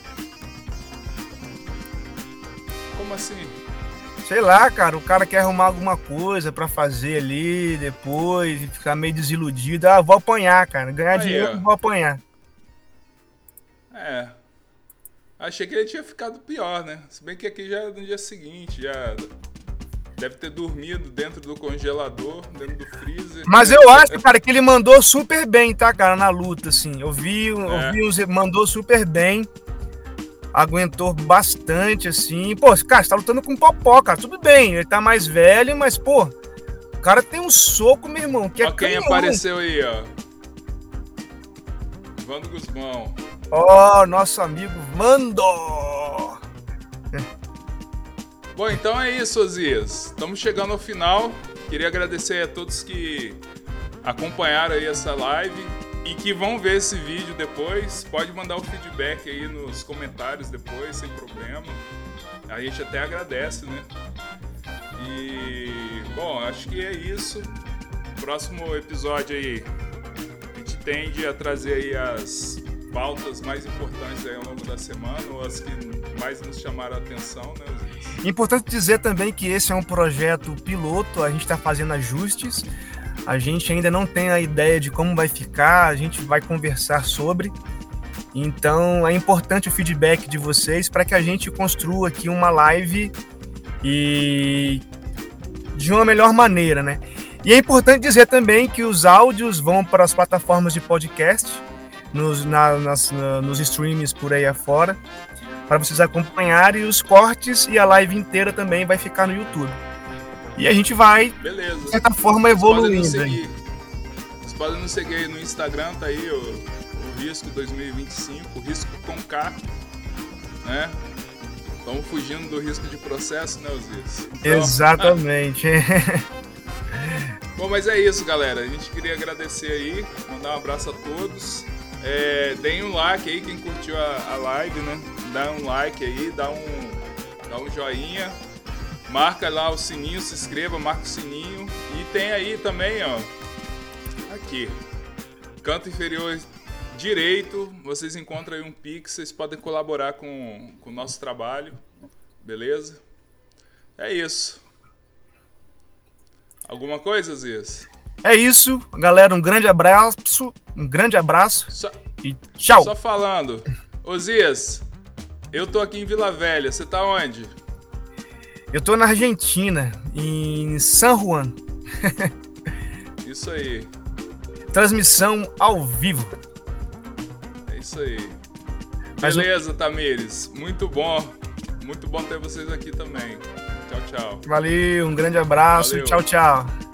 Como assim? Sei lá, cara, o cara quer arrumar alguma coisa pra fazer ali, depois, e ficar meio desiludido. Vou apanhar, cara, ganhar dinheiro, vou apanhar. Achei que ele tinha ficado pior, né? Se bem que aqui já no dia seguinte, já deve ter dormido dentro do congelador, dentro do freezer. Mas eu acho, cara, que ele mandou super bem, tá, cara, na luta, assim. Eu vi mandou super bem. Aguentou bastante, assim. Pô, cara, você tá lutando com o Popó, cara. Tudo bem, ele tá mais velho, mas, pô, o cara tem um soco, meu irmão, que é quem apareceu aí, ó. Vando Guzmão. Nosso amigo Vando! Bom, então é isso, Osias. Estamos chegando ao final. Queria agradecer a todos que acompanharam aí essa live e que vão ver esse vídeo depois. Pode mandar o feedback aí nos comentários depois, sem problema. A gente até agradece, né? E, bom, acho que é isso. Próximo episódio aí, a gente tende a trazer aí as pautas mais importantes aí ao longo da semana, ou as que mais nos chamaram a atenção, né, Osias? Importante dizer também que esse é um projeto piloto, a gente está fazendo ajustes, a gente ainda não tem a ideia de como vai ficar, a gente vai conversar sobre, então é importante o feedback de vocês para que a gente construa aqui uma live e de uma melhor maneira, né? E é importante dizer também que os áudios vão para as plataformas de podcast, nos streams por aí afora, para vocês acompanharem os cortes, e a live inteira também vai ficar no YouTube. E a gente vai, beleza, de certa forma, evoluindo. Vocês podem nos seguir aí no Instagram, tá aí o Risco 2025, Risco com K, né? Estamos fugindo do risco de processo, né, Osias? Então, exatamente. Bom, mas é isso, galera. A gente queria agradecer aí, mandar um abraço a todos. Deem um like aí, quem curtiu a live, né? Dá um like aí, dá um joinha. Marca lá o sininho, se inscreva, marca o sininho. E tem aí também, ó, aqui, canto inferior direito, vocês encontram aí um Pix, vocês podem colaborar com o nosso trabalho, beleza? É isso. Alguma coisa, Zias? É isso, galera, um grande abraço e tchau. Só falando, Osias, eu tô aqui em Vila Velha, você tá onde? Eu tô na Argentina, em San Juan. Isso aí. Transmissão ao vivo. É isso aí. Beleza, Tamires, muito bom ter vocês aqui também. Tchau, tchau. Valeu, um grande abraço. Valeu. Tchau, tchau.